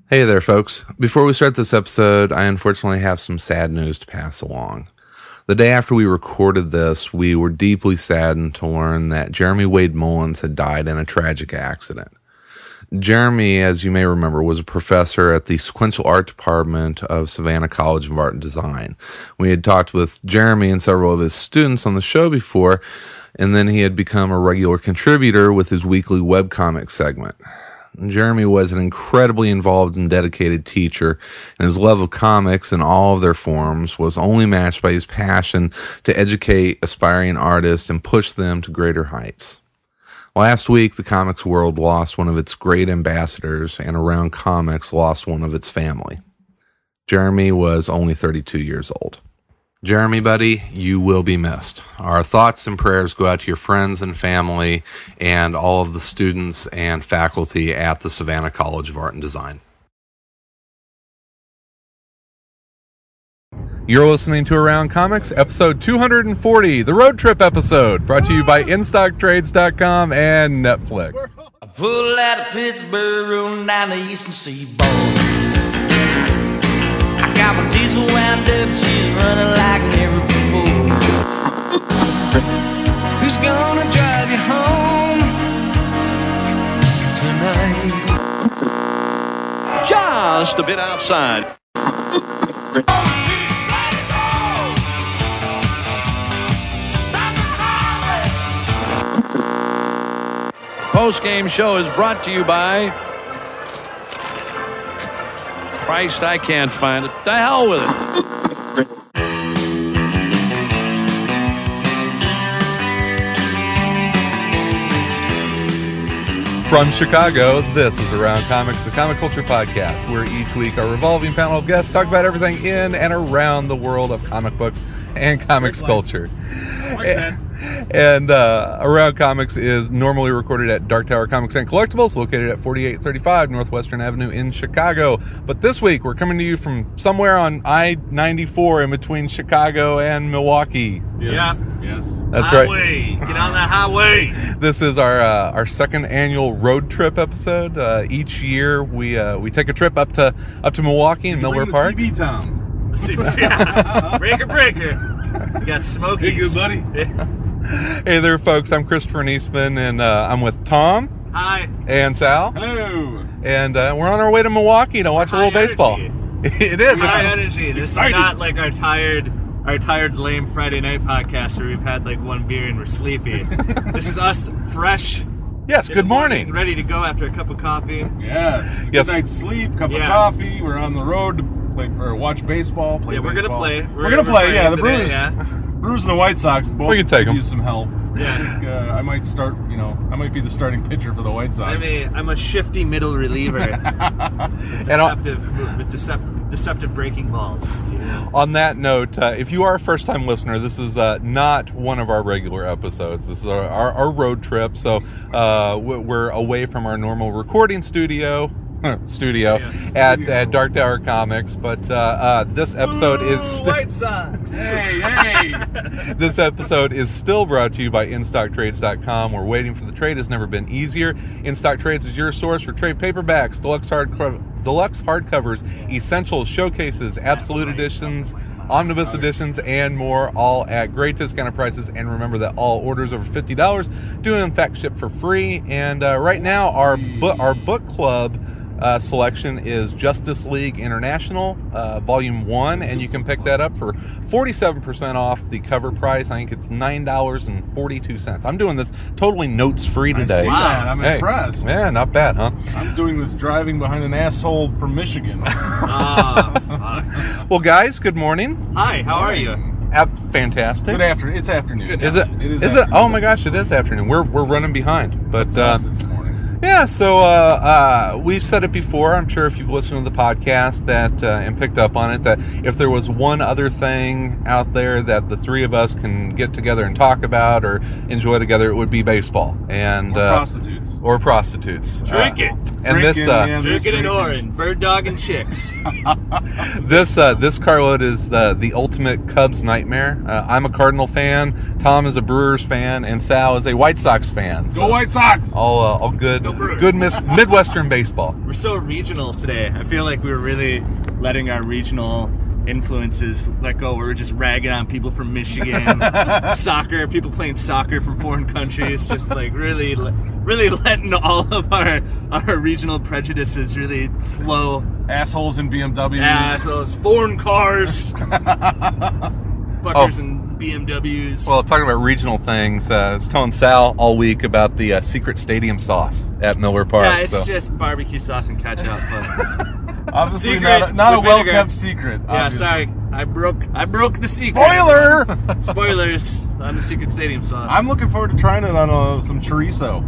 Hey there, folks. Before we start this episode, I unfortunately have some sad news to pass along. The day after we recorded this, we were deeply saddened to learn that Jeremy Wade Mullins had died in a tragic accident. Jeremy, as you may remember, was a professor at the Sequential Art Department of Savannah College of Art and Design. We had talked with Jeremy and several of his students on the show before, and then he had become a regular contributor with his weekly webcomic segment. Jeremy was an incredibly involved and dedicated teacher, and his love of comics in all of their forms was only matched by his passion to educate aspiring artists and push them to greater heights. Last week, the comics world lost one of its great ambassadors, and Around Comics lost one of its family. Jeremy was only 32 years old. Jeremy, buddy, you will be missed. Our thoughts and prayers go out to your friends and family and all of the students and faculty at the Savannah College of Art and Design. You're listening to Around Comics, episode 240, the road trip episode, brought to you by InStockTrades.com and Netflix. I pulled out of Pittsburgh, rolling down the eastern seaboard. Got my diesel wound up, she's running like never before. Who's gonna drive you home tonight? Just a bit outside. Post-game show is brought to you by... Christ, I can't find it. The hell with it. From Chicago, this is Around Comics, the comic culture podcast, where each week our revolving panel of guests talk about everything in and around the world of comic books and comics culture. And Around Comics is normally recorded at Dark Tower Comics and Collectibles, located at 4835 Northwestern Avenue in Chicago. But this week, we're coming to you from somewhere on I-94 in between Chicago and Milwaukee. Yes. That's highway. right. Get on the highway. This is our second annual road trip episode. Each year, we take a trip up to Milwaukee and Millward Park. CB Tom. Yeah. Breaker. You got Smokey. Hey, good buddy. Hey there, folks. I'm Christopher Niesman, and I'm with Tom. Hi. And Sal. Hello. And we're on our way to Milwaukee to watch a little baseball. It is. High energy. This excited. is not like our tired lame Friday night podcast where we've had like one beer and we're sleepy. This is us fresh. Yes, good morning. Ready to go after a cup of coffee. Yes. Yes. Good night's sleep, cup of Yeah. coffee. We're on the road to play or watch baseball. Yeah, we're gonna baseball. play. We're gonna play. Yeah, the playing Brewers. today, yeah. Brewers and the White Sox both We can take 'em. use some help. Yeah. I think I might start. I might be the starting pitcher for the White Sox. I'm a shifty middle reliever. Deceptive breaking balls. Yeah. On that note, if you are a first-time listener, this is not one of our regular episodes. This is our road trip. So we're away from our normal recording studio at Dark Tower Comics, but this episode is White Sox. Hey. this episode is still brought to you by InStockTrades.com, where waiting for the trade has never been easier. InStock Trades is your source for trade paperbacks, deluxe hardcovers, essentials, showcases, absolute editions, omnibus editions, and more, all at great discounted prices. And remember that all orders over $50 do in fact ship for free. And right now our book club selection is Justice League International, Volume 1, and you can pick that up for 47% off the cover price. I think it's $9.42. I'm doing this totally notes-free today. I see that. I'm Hey, impressed. Yeah, not bad, huh? I'm doing this driving behind an asshole from Michigan. Well, guys, good morning. Hi, how are you? Fantastic. Good afternoon. It's afternoon. Good Is it? It is Is it? afternoon. Oh my gosh, it is afternoon. We're running behind, but Yes, it's morning. yeah. So we've said it before. I'm sure if you've listened to the podcast that and picked up on it, that if there was one other thing out there that the three of us can get together and talk about or enjoy together, it would be baseball and Prostitutes. or prostitutes. Drink it. And this Drinking, man. Drinking and orin, bird dog and chicks. this carload is the ultimate Cubs nightmare. I'm a Cardinal fan. Tom is a Brewers fan, and Sal is a White Sox fan. Go White Sox! All good Go Brewers. Good Midwestern baseball. We're so regional today. I feel like we're really letting our regional influences let go. We're just ragging on people from Michigan, soccer, people playing soccer from foreign countries, just like really letting all of our regional prejudices really flow. Assholes in BMWs. Assholes, foreign cars, fuckers and BMWs. Well, talking about regional things, I was telling Sal all week about the secret stadium sauce at Miller Park. Yeah, it's just barbecue sauce and ketchup. But Obviously secret not a with well-kept vinegar. secret. Yeah, obviously. sorry, I broke the secret. Spoiler! Spoilers on the secret stadium sauce. I'm looking forward to trying it on some chorizo.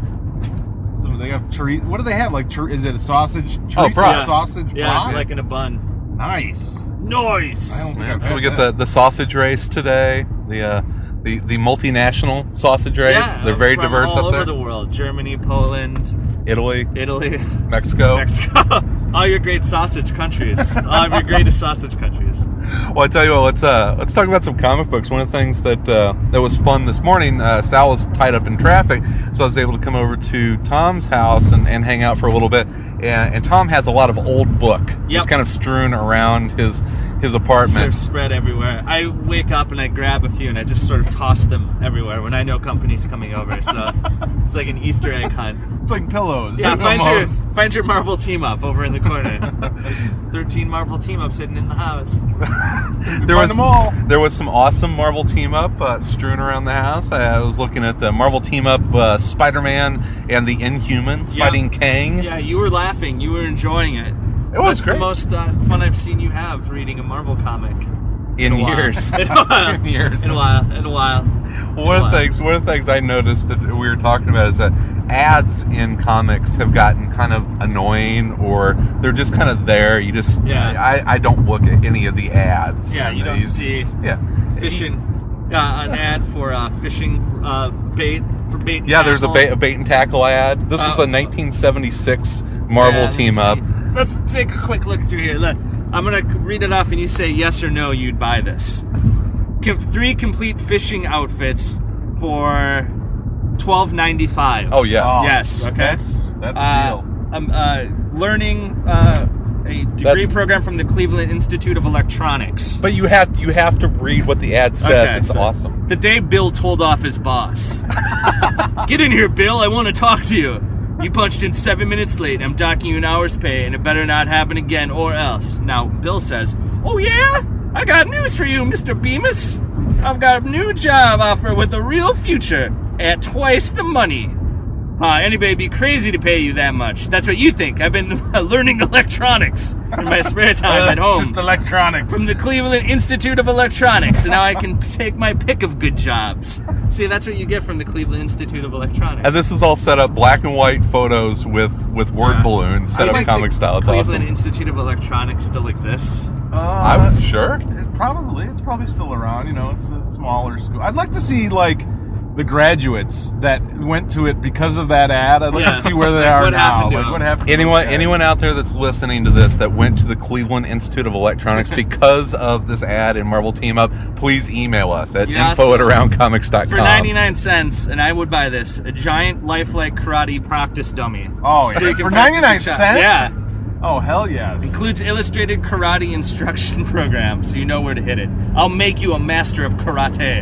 They have chorizo. What do they have? Like, is it a sausage? Chorizo brats. sausage Yeah, brat? it's like in a bun. Nice. Nice. I don't think Yeah, I've can we had get that. the sausage race today? The multinational sausage race. Yeah, They're very from diverse all up over there. the world. Germany, Poland, Italy, Italy, Mexico. Mexico. All your great sausage countries. All of your greatest sausage countries. Well, I tell you what, let's talk about some comic books. One of the things that was fun this morning, Sal was tied up in traffic, so I was able to come over to Tom's house and hang out for a little bit. And Tom has a lot of old book, just kind of strewn around his apartment. They're spread everywhere. I wake up and I grab a few and I just sort of toss them everywhere when I know company's coming over. So it's like an Easter egg hunt. It's like pillows. Yeah, almost. find your Marvel team up over in the corner. There's 13 Marvel team ups hidden in the house. Find them all. There was some awesome Marvel team up strewn around the house. I was looking at the Marvel team up Spider-Man and the Inhumans fighting Kang. Yeah, you were laughing. You were enjoying it. It was That's great. the most fun I've seen you have reading a Marvel comic. In a while. years. In a while. In years. In a while. One of the things I noticed that we were talking about is that ads in comics have gotten kind of annoying, or they're just kind of there. You just I don't look at any of the ads. Yeah, you don't see fishing an ad for fishing bait for bait. Yeah, there's a tackle. bait and tackle ad. This is a 1976 Marvel team up. Let's take a quick look through here. Look, I'm gonna read it off, and you say yes or no. You'd buy this. 3 complete fishing outfits for $12.95. Oh yes, yes. Okay, that's a deal. I'm learning a degree program from the Cleveland Institute of Electronics. But you have to read what the ad says. Okay, it's so awesome. The day Bill told off his boss. Get in here, Bill. I want to talk to you. You punched in 7 minutes late. I'm docking you an hour's pay, and it better not happen again, or else. Now, Bill says, "Oh yeah? I got news for you, Mr. Bemis. I've got a new job offer with a real future at twice the money. Anybody'd be crazy to pay you that much. That's what you think. I've been learning electronics in my spare time at home. Just electronics. From the Cleveland Institute of Electronics, and now I can take my pick of good jobs." See, that's what you get from the Cleveland Institute of Electronics. And this is all set up black and white photos with word balloons set up comic style. It's Cleveland awesome. Institute of Electronics still exists. I was sure. It's probably still around. You know, it's a smaller school. I'd like to see like the graduates that went to it because of that ad. I'd like to see where they are what now. happened to Like them? what happened? to those guys? Anyone out there that's listening to this that went to the Cleveland Institute of Electronics because of this ad in Marvel Team Up, please email us at Yes. info@aroundcomics.com. For 99 cents, and I would buy this, a giant lifelike karate practice dummy. Oh yeah, So you can for practice 99 your shot. cents. Yeah. Oh hell yes. Includes illustrated karate instruction program, so you know where to hit it. I'll make you a master of karate.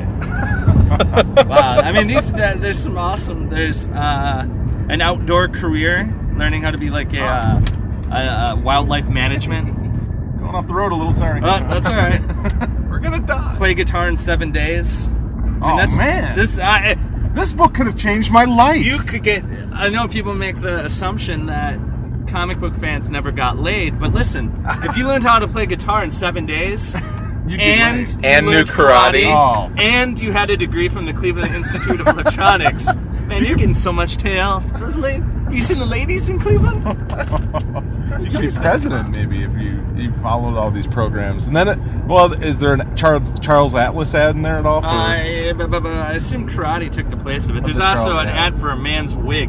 Wow, I mean, there's some awesome. There's an outdoor career, learning how to be like a wildlife management. Going off the road a little, sorry. That's all right. We're gonna die. Play guitar in 7 days. Man, this book could have changed my life. You could get. I know people make the assumption that comic book fans never got laid, but listen, if you learned how to play guitar in 7 days, and you And learned knew karate. Oh. and you had a degree from the Cleveland Institute of Electronics, man, you're getting so much tail. You seen the ladies in Cleveland? You could be president, maybe, if you followed all these programs. And then, is there a Charles Atlas ad in there at all? I assume karate took the place of it. There's also an ad for a man's wig.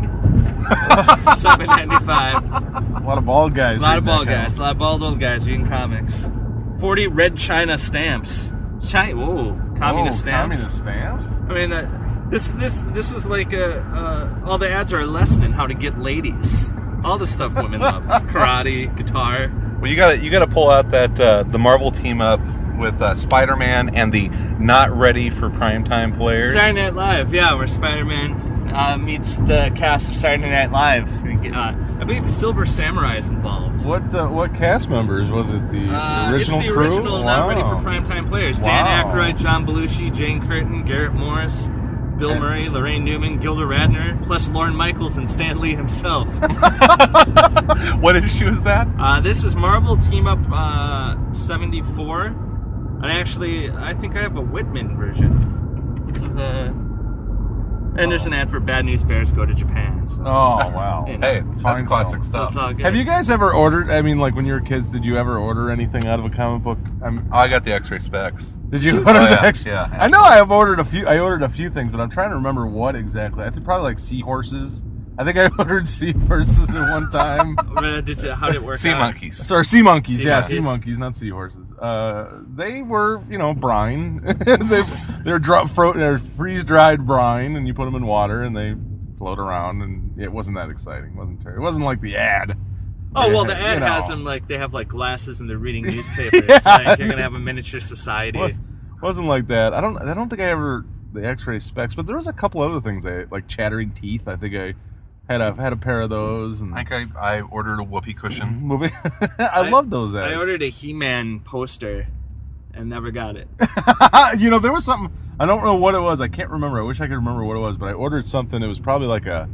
$7.95. A lot of bald guys. A lot of reading bald that guys. A lot of bald old guys reading comics. 40 red China stamps. Communist stamps. Communist stamps? I mean, This is like all the ads are a lesson in how to get ladies. All the stuff women love: karate, guitar. Well, you gotta pull out that the Marvel team up with Spider-Man and the not ready for primetime players. Saturday Night Live, yeah, where Spider-Man meets the cast of Saturday Night Live. I believe the Silver Samurai is involved. What cast members was it? The original it's the crew? original not ready for primetime players. Dan Aykroyd, John Belushi, Jane Curtin, Garrett Morris, Bill Murray, Lorraine Newman, Gilda Radner, plus Lorne Michaels and Stan Lee himself. What issue is that? This is Marvel Team Up 74. And actually, I think I have a Whitman version. This is and there's an ad for Bad News Bears Go to Japan. So. Oh, wow. You know. Hey, Fine that's classic film. So stuff. it's all good. Have you guys ever ordered, I mean, like when you were kids, did you ever order anything out of a comic book? I got the X-ray specs. Did you order the yeah. extra? Yeah, I know I ordered a few things, but I'm trying to remember what exactly. I think probably like seahorses. I think I ordered seahorses at one time. How did it work Sea out? monkeys. Sorry, sea monkeys. Sea Yeah, monkeys. sea monkeys, not seahorses. They were, brine. They're freeze-dried brine, and you put them in water, and they float around, and it wasn't that exciting. It wasn't like the ad. Oh, well, the ad has them they have like glasses and they're reading newspapers. Like you're going to have a miniature society. Wasn't like that. I don't think I ever the X-ray specs, but there was a couple other things like chattering teeth. I think I had a pair of those. And I think I ordered a whoopee cushion. movie. I love those ads. I ordered a He-Man poster and never got it. There was something. I don't know what it was. I can't remember. I wish I could remember what it was, but I ordered something. It was probably like a.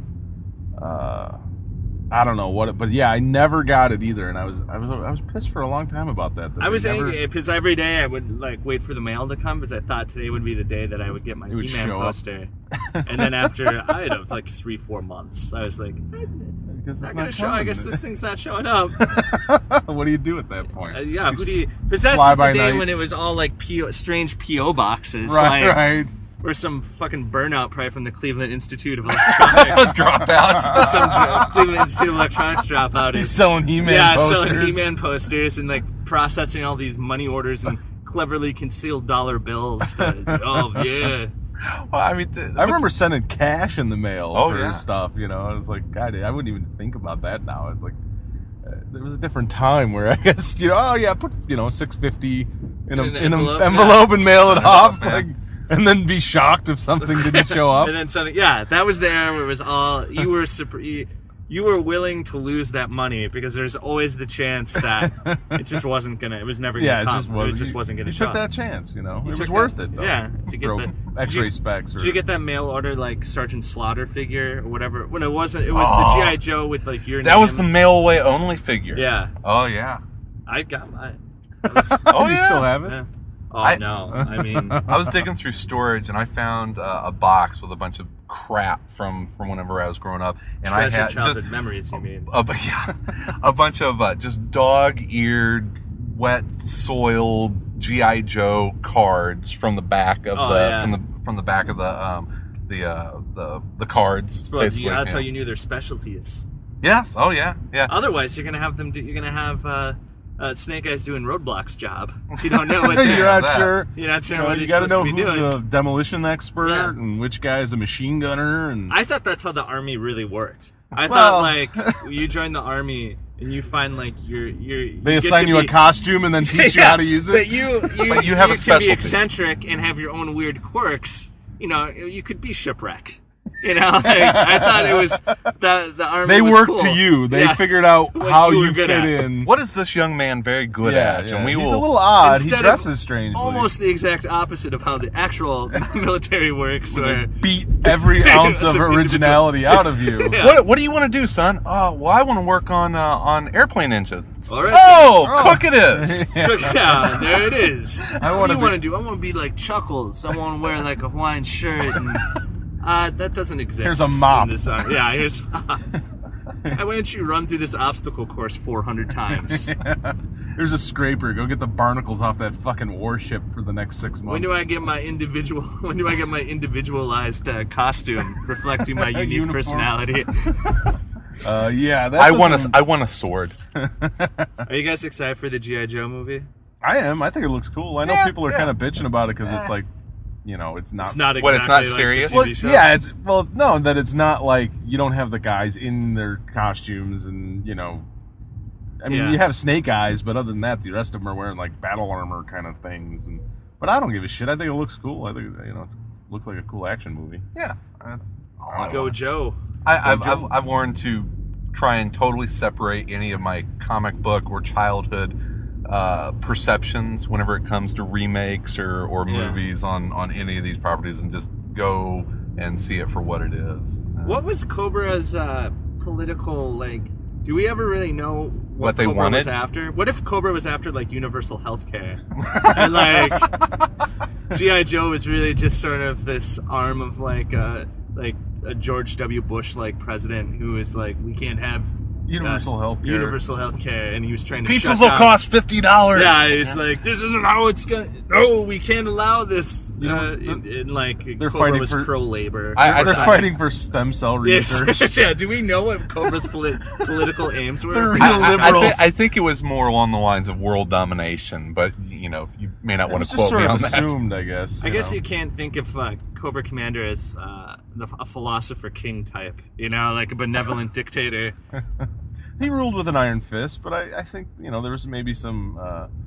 I don't know what it, but yeah, I never got it either, and I was pissed for a long time about that. I was angry because every day I would wait for the mail to come because I thought today would be the day that I would get my He-Man poster. And then after I had 3-4 months, I was like, not gonna show. I guess this thing's not showing up. What do you do at that point? Yeah, who do you? Because that's the day when it was all like strange PO boxes, right? Or some fucking burnout probably from the Cleveland Institute of Electronics. Dropouts. Some Cleveland Institute of Electronics dropout. He's selling He-Man posters. Selling He-Man posters and processing all these money orders and cleverly concealed dollar bills. Oh, yeah. Well, I mean, I remember sending cash in the mail for yeah. stuff, I was like, God, I wouldn't even think about that now. It's like, there was a different time where I guess, put, $6.50 in an envelope and mail it off. And then be shocked if something didn't show up. And then something, that was the era where it was all, you were willing to lose that money because there's always the chance that it just wasn't it was never gonna come. It just wasn't gonna show up. You took that chance, it was worth it though. Yeah, to get the X-ray specs. Did you get that mail order like Sergeant Slaughter figure or whatever? When it was the G.I. Joe with your name. That was the mail away only figure. Yeah. Oh yeah. I got mine. You still have it? Yeah. Oh, no. I mean... I was digging through storage, and I found a box with a bunch of crap from whenever I was growing up. And I had childhood memories, you mean? A bunch of just dog-eared, wet-soiled G.I. Joe cards from the back of from the back of the cards. That's how you knew their specialties. Yes. Oh, yeah. Yeah. Otherwise, you're gonna have Snake Eyes doing Roadblock's job. You don't know what you're not sure. You're not sure what you he's got to supposed know to be who's doing. a demolition expert and which guy's a machine gunner. And I thought that's how the army really worked. I thought you join the army and you find they assign you a costume and then teach you how to use it. But you have a can specialty. be eccentric and have your own weird quirks. You could be Shipwreck. I thought it was the army. They was worked cool. to you. They figured out how you fit at. in. What is this young man very good at? Yeah. And He's a little odd. He Instead dresses strangely. Almost the exact opposite of how the actual military works. Where beat every ounce of originality out of you. Yeah. What do you want to do, son? Well, I want to work on airplane engines. All right, cook it is. Yeah, there it is. What do you be- want to do? I want to be like Chuckles. I want to wear like a Hawaiian shirt and. That doesn't exist. Here's a mop. In this, here's. Why don't you run through this obstacle course 400 times? Here's a scraper. Go get the barnacles off that fucking warship for the next 6 months. When do I get my individualized costume reflecting my unique Uniform. personality? I want a sword. Are you guys excited for the G.I. Joe movie? I am. I think it looks cool. I know people are kind of bitching about it because it's like you know, it's not exactly What, it's not like the serious? TV well, show. yeah, no, that it's not like you don't have the guys in their costumes and, you know, I mean, Yeah. you have Snake Eyes, but other than that, the rest of them are wearing like battle armor kind of things. But I don't give a shit. I think it looks cool. I think, you know, it looks like a cool action movie. Yeah. Go Joe. I've learned to try and totally separate any of my comic book or childhood perceptions whenever it comes to remakes or Yeah. movies on any of these properties, and just go and see it for what it is. What was Cobra's political, like, do we ever really know What they Cobra wanted? was after? What if Cobra was after, like, universal health care? And, like, G.I. Joe was really just sort of this arm of, like a George W. Bush-like president who is like, we can't have Universal health care. and he was trying to Pizzas shut will down. cost $50. Yeah, it's like, this isn't how it's gonna. No, we can't allow this. Like, they're Cobra fighting was for- pro-labor. They're fighting for stem cell research. Yeah, do we know what Cobra's political aims were? They're real liberals. I think it was more along the lines of world domination, but you know, you may not want It's to just quote me sort on of that. assumed, I guess. I guess you can't think of Cobra Commander as a philosopher king type, you know, like a benevolent dictator. He ruled with an iron fist, but I think, you know, there was maybe some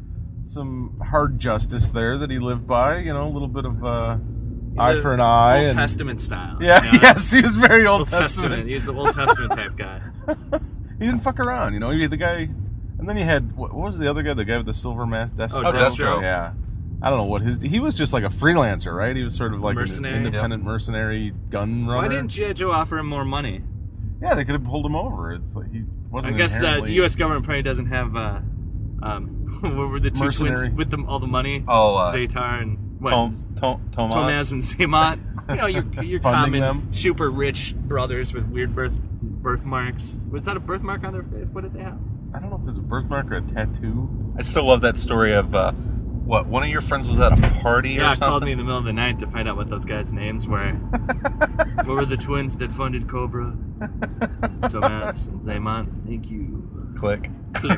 hard justice there that he lived by. You know, a little bit of eye for an eye. Old and, Testament style. Yeah, you know? yes, he was very Old Testament. He's an Old Testament type guy. He didn't fuck around, you know. He had the guy, and then he had what was the other guy? The guy with the silver mask, Destro. Oh, Destro. Yeah, I don't know what he was just like a freelancer, right? He was sort of like Mercenary. an independent mercenary gun runner. Why didn't G.I. Joe offer him more money? Yeah, they could have pulled him over. It's like he wasn't. I guess the inherently- U.S. government probably doesn't have. What were the two Mercenary. twins with them all the money? Oh, Zaytar and what? Thomas. Tomaz and Zaymot. You know, your Funding common them. super rich brothers with weird birthmarks. Was that a birthmark on their face? What did they have? I don't know if it was a birthmark or a tattoo. I still love that story of one of your friends was at a party or Yeah, something. called me in the middle of the night to find out what those guys' names were. What were the twins that funded Cobra? Tomaz and Zaymot. Thank you. Click.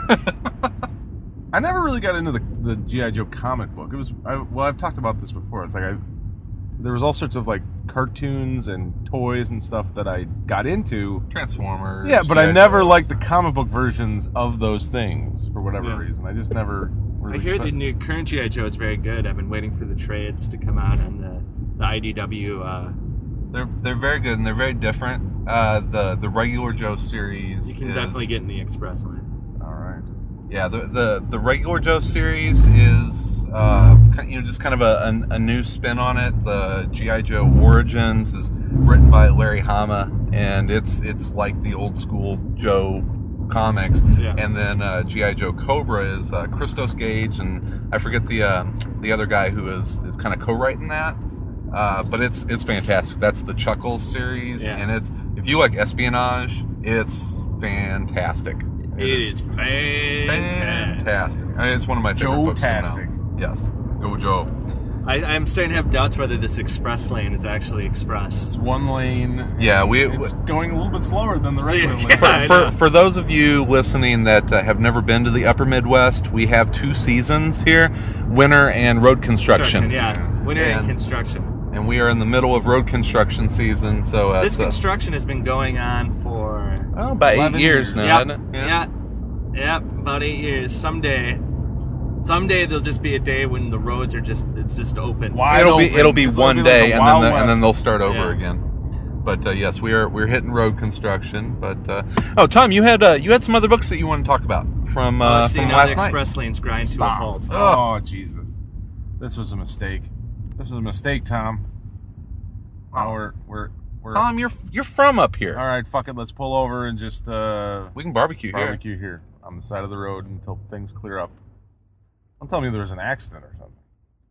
I never really got into the G.I. Joe comic book. It was I've talked about this before. It's like there was all sorts of like cartoons and toys and stuff that I got into. Transformers. Yeah, but I G.I. never Joes. liked the comic book versions of those things for whatever Yeah. reason. I just never. I hear the new current G.I. Joe is very good. I've been waiting for the trades to come out on the IDW. They're very good and they're very different. The regular Joe series. You can is- definitely get in the express line. All right. Yeah, the regular Joe series is just kind of a new spin on it. The G.I. Joe Origins is written by Larry Hama, and it's like the old school Joe comics. Yeah. And then G.I. Joe Cobra is Christos Gage, and I forget the other guy who is kind of co-writing that. But it's fantastic. That's the Chuckles series, Yeah. and it's if you like espionage, it's fantastic. It is fantastic. Fantastic. I mean, it's one of my favorite books right now. Joe-tastic. Yes. Go Joe. I'm starting to have doubts whether this express lane is actually express. It's one lane. Yeah, It's going a little bit slower than the regular lane. Yeah. I know. For those of you listening that have never been to the Upper Midwest, we have 2 seasons here, winter and road construction. Yeah, winter and And- construction. And we are in the middle of road construction season, so This it's, construction has been going on for about 8 11 years years. now, Yep. isn't it? Yep, about 8 years. Someday there'll just be a day when the roads are it's just open. Wide It'll open. be It'll one like day, the and Wild then West. they'll start over Yeah. again. But yes, we're hitting road construction. But Tom, you had some other books that you want to talk about from See, from now last the night. express lanes grind to a Stop. halt. Oh, Jesus. This was a mistake. This was a mistake, Tom. Now we're Tom, you're from up here. all right, fuck it. Let's pull over and just We can barbecue here. barbecue here on the side of the road until things clear up. Don't tell me there was an accident or something.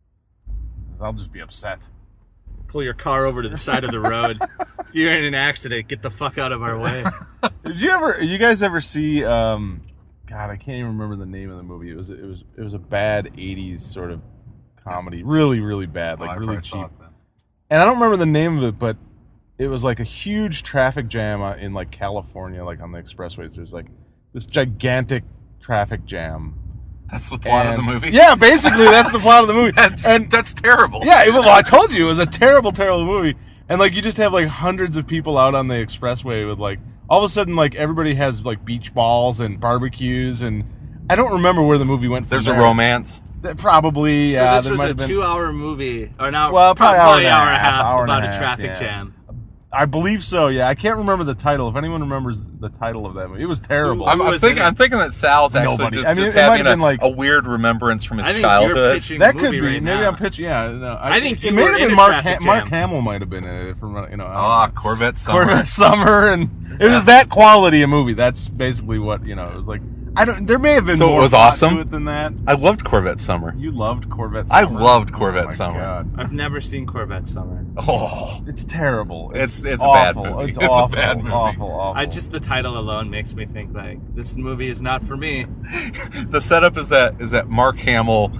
'Cause I'll just be upset. Pull your car over to the side of the road. If you're in an accident, get the fuck out of our way. Did you guys ever see God, I can't even remember the name of the movie. It was a bad 80s sort of comedy. Really, really bad, like I really probably saw cheap. it then. And I don't remember the name of it, but it was like a huge traffic jam in like California, like on the expressways. There's like this gigantic traffic jam, That's the plot of the movie? Yeah, basically that's the plot of the movie. That's terrible. Yeah, well, I told you, it was a terrible, terrible movie. And, like, you just have, like, hundreds of people out on the expressway with, like, all of a sudden, like, everybody has, like, beach balls and barbecues, and I don't remember where the movie went from There's there. a romance. Probably, So yeah. this there was might a have been 2-hour movie, or now Well, probably probably hour hour and a half hour and about a a half, traffic yeah. jam. I believe so, yeah. I can't remember the title. If anyone remembers the title of that movie. It was terrible. I'm was in thinking that Sal's actually Nobody. just, I mean, just it might having have been like- a weird remembrance from his I think childhood. you're pitching That the could movie be. right Maybe now. I'm pitching. Yeah, no, I think it you may were have in been a Mark traffic Mark jam. Hamill might have been in it. From I don't know. Corvette Summer. Corvette Summer, and it was that quality of movie. That's basically what it was like. I don't. There may have been So it more was plot awesome? to it than that. I loved Corvette Summer. You loved Corvette I Summer. loved Corvette Oh my Summer. God. I've never seen Corvette Summer. Oh, It's terrible. It's a awful. bad movie. It's It's a awful. bad movie. Awful. Just the title alone makes me think like this movie is not for me. the setup is that Mark Hamill,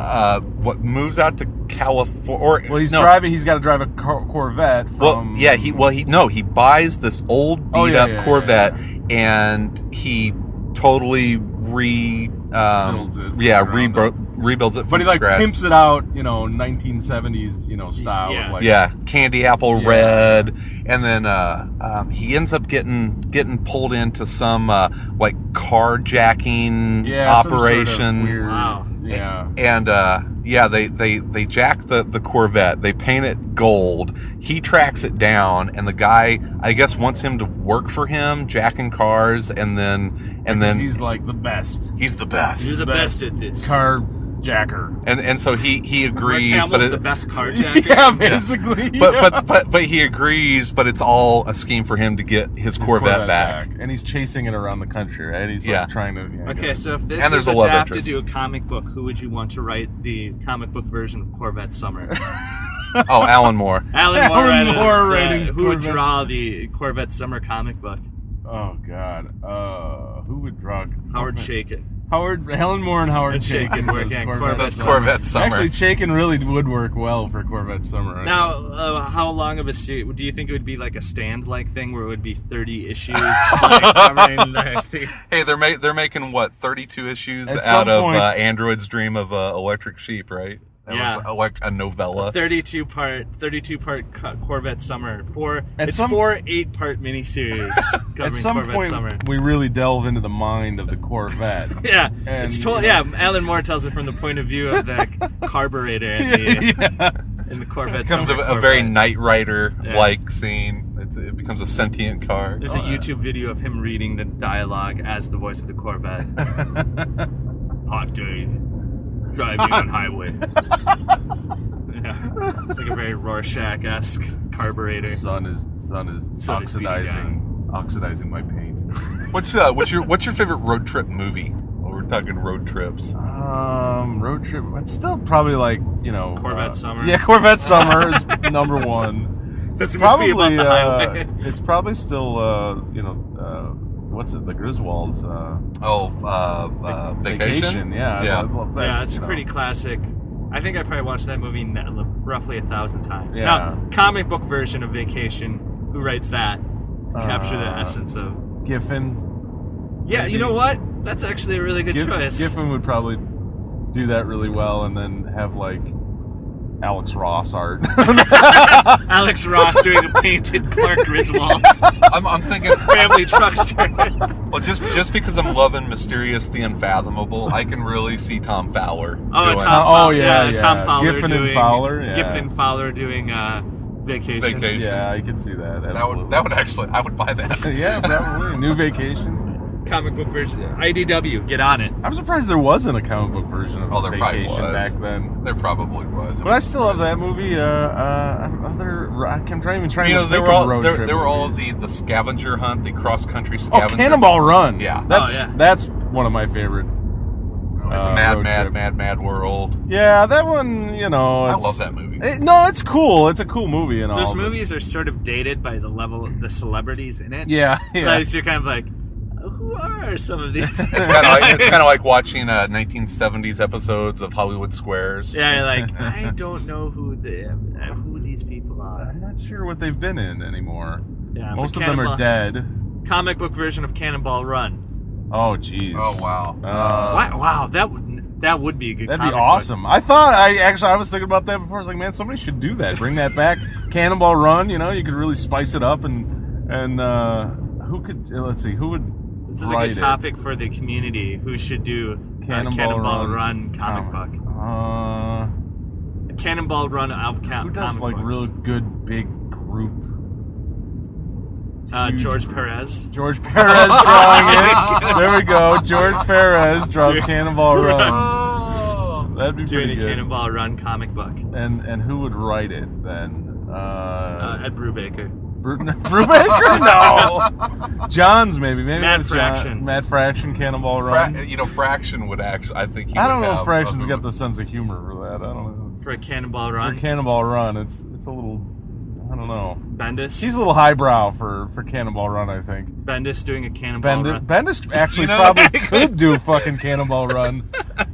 moves out to California. Well, he's driving. He's got to drive a Corvette. From, He buys this old beat up Corvette and he totally rebuilds it. But he from scratch. pimps it out, 1970s, style. Yeah. Like, Yeah, candy apple red, and then he ends up getting pulled into some like carjacking some sort of operation. weird, Wow. Yeah. And they jack the Corvette. They paint it gold. He tracks it down, and the guy, I guess, wants him to work for him, jacking cars, and then He's like the best he's the best. You're the best at this. car jacker. And so he Mark agrees, Hamill's but the best carjacker. Yeah, basically. but he agrees, but it's all a scheme for him to get his Corvette back. And he's chasing it around the country, right? He's Yeah. like trying to. Yeah, Okay, so if this And was there's a love adapted interest. to a comic book, who would you want to write the comic book version of Corvette Summer? Oh, Alan Moore. Alan Moore, writing who would Corvette. draw the Corvette Summer comic book? Oh God. Who would draw? Howard Chaykin. Alan Moore and Howard And Chaykin Chaykin working was on Corvette Summer. Corvette Summer. Actually, Chaykin really would work well for Corvette Summer. Right? Now, how long of a series? Do you think it would be like a stand-like thing where it would be 30 issues? Like, covering the Hey, they're making what 32 issues At out some of point- Android's Dream of Electric Sheep, right? That Yeah. was like a novella. 32 part Corvette Summer. At It's some- 4 8-part miniseries covering At some Corvette point, Summer. we really delve into the mind of the Corvette. Yeah, And, it's you know- yeah. Alan Moore tells it from the point of view of the carburetor in the Corvette. It becomes Summer a very Corvette. Knight Rider like scene. It becomes a sentient car. There's a YouTube video of him reading the dialogue as the voice of the Corvette. Hot day, driving on highway. Yeah, it's like a very Rorschach-esque carburetor. Sun is Sun is oxidizing my paint. What's your favorite road trip movie? Well, we're talking road trips. Road trip. It's still probably like Corvette Summer. Yeah, Corvette Summer is number one. This movie Probably about the highway. it's probably still what's it? The Griswolds. Vacation. Yeah, Yeah. I love that, Yeah, it's a you know. pretty classic. I think I probably watched that movie roughly 1,000 times. Yeah. Now, comic book version of Vacation. Who writes that? Capture the essence of. Giffen. Yeah, you know what? That's actually a really good choice. Giffen would probably do that really well, and then have like Alex Ross art. Alex Ross doing a painted Clark Griswold I'm thinking. family truckster. Well, just because I'm loving Mysterious the Unfathomable, I can really see Tom Fowler. Oh, doing Tom. Oh, Fowler, yeah, Tom Fowler Giffen doing and Fowler. Yeah. Giffen and Fowler doing Vacation. Vacation. Yeah, I can see that. Absolutely. That would actually, I would buy that. Yeah, probably. New Vacation. Comic book version. IDW, get on it. I'm surprised there wasn't a comic book version of Oh, there probably Vacation was. back then. There probably was. But I still love that movie. I'm trying to You know, think there of were all road trip there were all movies. the scavenger hunt, the cross country Oh, scavenger. Cannonball Run. Yeah. That's one of my favorite. It's a road trip. mad world. Yeah, that one. I love that movie. No, it's cool. It's a cool movie and all. Those but- movies are sort of dated by the level of the celebrities in it. Yeah, yeah. Like, so you're kind of like, who are some of these? It's kind of like watching 1970s episodes of Hollywood Squares. Yeah, you're like, I don't know who these people are. I'm not sure what they've been in anymore. Yeah, Most but of them are Cannonball- dead. Comic book version of Cannonball Run. Oh, jeez. Oh wow. Wow, that would That would be a good That'd be comic awesome. book. I was thinking about that before. I was like, man, somebody should do that. Bring that back. Cannonball Run, you could really spice it up and who could, let's see, who would This is a write good topic for the community. Who should do Cannonball Run comic book? Cannonball Run of Who comic does like books. real good big group? George Perez. George Perez drawing it. There we go. George Perez draws Cannonball Run. That'd be Doing pretty a good. Cannonball Run comic book. And who would write it then? Ed Brubaker. Brubaker? No. Johns maybe. Matt John- Fraction. Matt Fraction, Cannonball Run. Fraction would actually. I think. I don't know if Fraction's got the sense of humor for that. I don't know. For a Cannonball Run. For Cannonball Run, it's a little. I don't know. Bendis. He's a little highbrow for Cannonball Run, I think. Bendis doing a Cannonball Run. Bendis actually probably could do fucking Cannonball Run.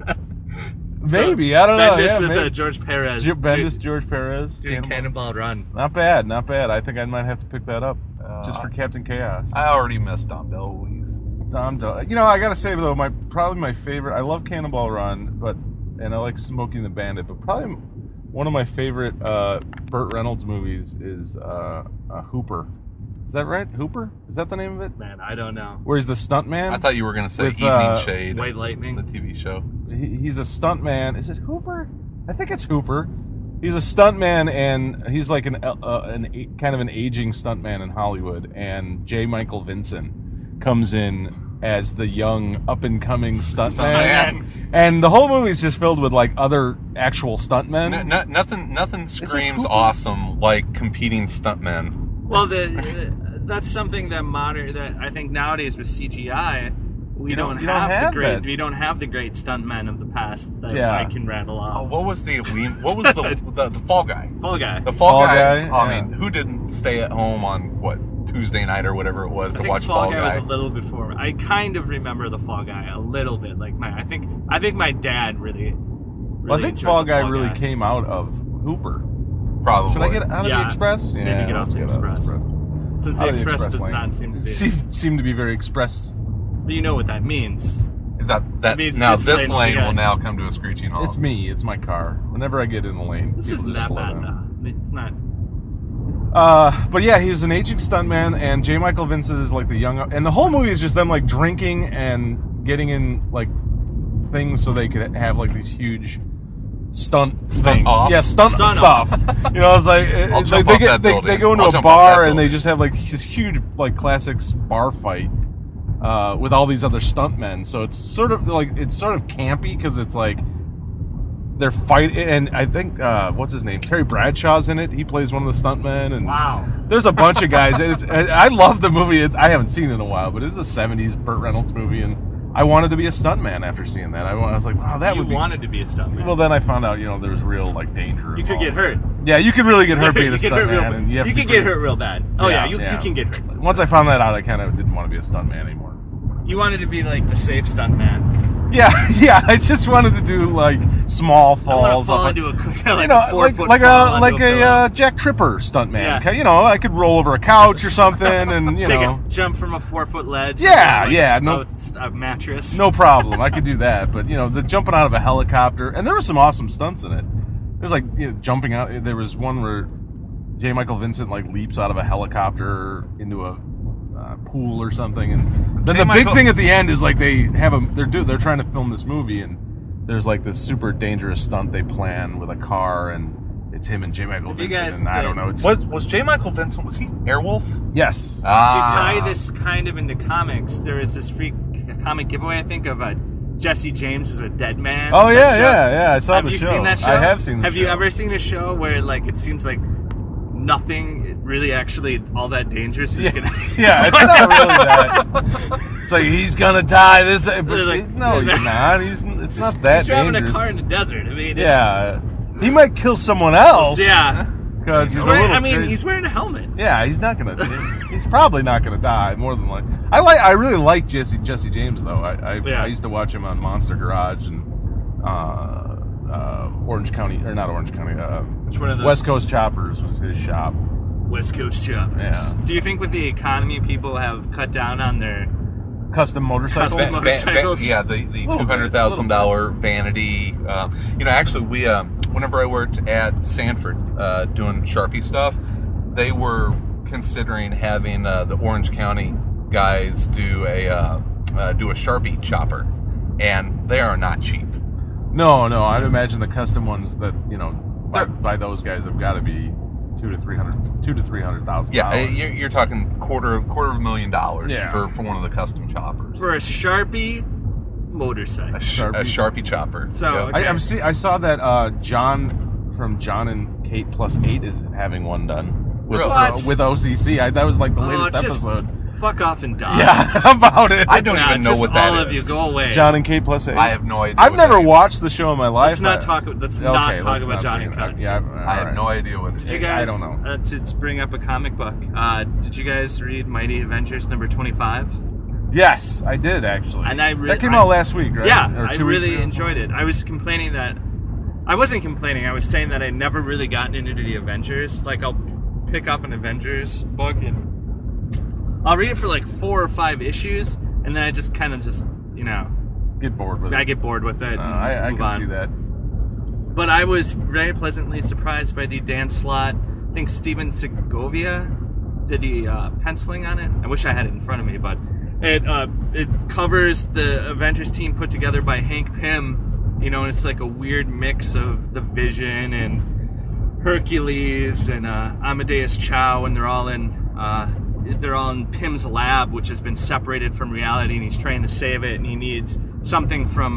Maybe, I don't know. Bendis Yeah, with maybe. George Perez. Bendis, George Perez. Doing Cannonball Run. Not bad, not bad. I think I might have to pick that up just for Captain Chaos. I already missed Dom DeLuise. I gotta say though, probably my favorite. I love Cannonball Run, and I like Smokey and the Bandit, but probably one of my favorite Burt Reynolds movies is Hooper. Is that right? Hooper? Is that the name of it? Man, I don't know. Where he's the stuntman? I thought you were going to say With, Evening Shade. White Lightning. The TV show. He's a stuntman. Is it Hooper? I think it's Hooper. He's a stuntman, and he's like an kind of an aging stuntman in Hollywood. And J. Michael Vincent comes in as the young up-and-coming stuntman. And the whole movie is just filled with like other actual stuntmen. Nothing screams awesome like competing stuntmen. Well, that's something that I think nowadays with CGI, we don't have the great stuntmen of the past that I can rattle off. Oh, what was the Fall Guy? Fall Guy. The Fall Guy. I mean, who didn't stay at home on Tuesday night or whatever it was to watch Fall Guy? Was a little before. I kind of remember the Fall Guy a little bit. Like I think my dad really I think Fall Guy really came out of Hooper. Probably. Should I get out of the Express? Maybe get off the Express. Since the Express does not seem to be. Seem to be very express. But you know what that means. That means now this this lane lane will now come to a screeching halt. It's me. It's my car. Whenever I get in the lane, This people isn't just that slow bad, down. though. It's not. But yeah, he was an aging stuntman, and J. Michael Vincent is like the young. And the whole movie is just them like drinking and getting in like things so they could have like these huge stunt things. offs? Yeah, stunt stuff. It's like I'll jump they off that building. they go into I'll a jump off bar that and they building. just have like this huge like classics bar fight with all these other stuntmen. So it's sort of campy because it's like they're fighting, and I think what's his name? Terry Bradshaw's in it. He plays one of the stuntmen, and Wow. there's a bunch of guys. I love the movie. I haven't seen it in a while, but it's a '70s Burt Reynolds movie, and I wanted to be a stuntman after seeing that. I was like, wow, that You would be. wanted to be a stuntman. Well, then I found out, there was real like danger. You could get hurt. Yeah, you could really get hurt being a You could hurt stuntman, real- and you could get hurt real bad. Oh yeah, you can get hurt. Once I found that out, I kind of didn't want to be a stuntman anymore. You wanted to be like the safe stuntman. Yeah, I just wanted to do like small I want falls. to fall off into a quick, like a, a 4 foot like fall a like onto pillow. a Jack Tripper stuntman. Yeah. I could roll over a couch or something, and Take a jump from a 4 foot ledge. Yeah, no- a mattress. no problem. I could do that. But the jumping out of a helicopter, and there were some awesome stunts in it. There's like jumping out. There was one where J. Michael Vincent like leaps out of a helicopter into a pool or something, and then the big thing at the end is like they're trying to film this movie, and there's like this super dangerous stunt they plan with a car, and it's him and J. Michael If you Vincent, guys- and I don't know. It's Was J. Michael Vincent? Was he Airwolf? yes. To tie this kind of into comics, there is this free comic giveaway, I think, of Jesse James is a dead man. Oh That yeah, show. I saw Have the you show. seen that show? I have seen the show. Have you ever seen a show where like it seems like nothing really actually all that dangerous is gonna Yeah, it's not really that. It's like he's gonna die. This, but like- no, he's not. It's not that He's driving dangerous. a car in the desert. I mean, it's, Yeah, he might kill someone else. yeah. because he's a Wearing- little I mean, crazy. he's wearing a helmet. Yeah, he's not gonna. He's probably not gonna die. More than like, I really like Jesse James though. I used to watch him on Monster Garage and Orange County, or not Orange County. Which one of those? West Coast Choppers was his shop. West Coast Choppers. Yeah. Do you think with the economy, people have cut down on their Custom motorcycles. Custom motorcycles. Yeah, the $200,000 vanity. Actually, we whenever I worked at Sanford doing Sharpie stuff, they were considering having the Orange County guys do a Sharpie chopper, and they are not cheap. No, I'd imagine the custom ones that by those guys have got to be $200,000 to $300,000. Yeah, you're talking quarter of $1,000,000 Yeah. for one of the custom choppers. For a Sharpie motorcycle. A Sharpie chopper. So, Yep. okay. I saw that John from John and Kate Plus 8 is having one done with What? with OCC. That was like the latest just episode. fuck off and die. Yeah, how about it? I don't even know just what that all is. of you, go away. John and Kate Plus 8. I have no idea. I've what never that is. watched the show in my life. Let's not talk about John and Kate. Yeah, I have no idea what it Did is. you guys, I don't know. To bring up a comic book, did you guys read Mighty Avengers number 25? Yes, I did actually. And that came out last week, right? Yeah, Or I 2 weeks really ago? enjoyed it. I was complaining that... I wasn't complaining, I was saying that I'd never really gotten into the Avengers. Like, I'll pick up an Avengers book and I'll read it for like 4 or 5 issues, and then I just kind of Get bored with it. I get bored with it. and I move can on. see that. But I was very pleasantly surprised by the Dan Slott. I think Steven Segovia did the penciling on it. I wish I had it in front of me, but it covers the Avengers team put together by Hank Pym. And it's like a weird mix of the Vision and Hercules and Amadeus Cho, and they're all in Pym's lab, which has been separated from reality, and he's trying to save it, and he needs something from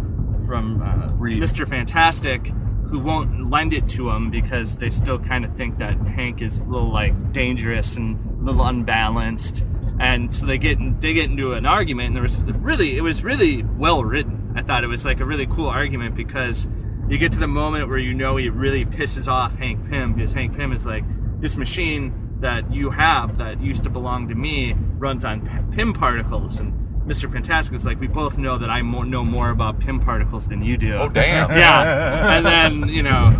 Reed. Mr. Fantastic, who won't lend it to him because they still kind of think that Hank is a little dangerous and a little unbalanced, and so they get into an argument, and it was really well written. I thought it was like a really cool argument because you get to the moment where he really pisses off Hank Pym, because Hank Pym is like, this machine that you have that used to belong to me runs on Pym particles, and Mr. Fantastic is like, we both know that I know more about Pym particles than you do. Oh, damn. Yeah. And then,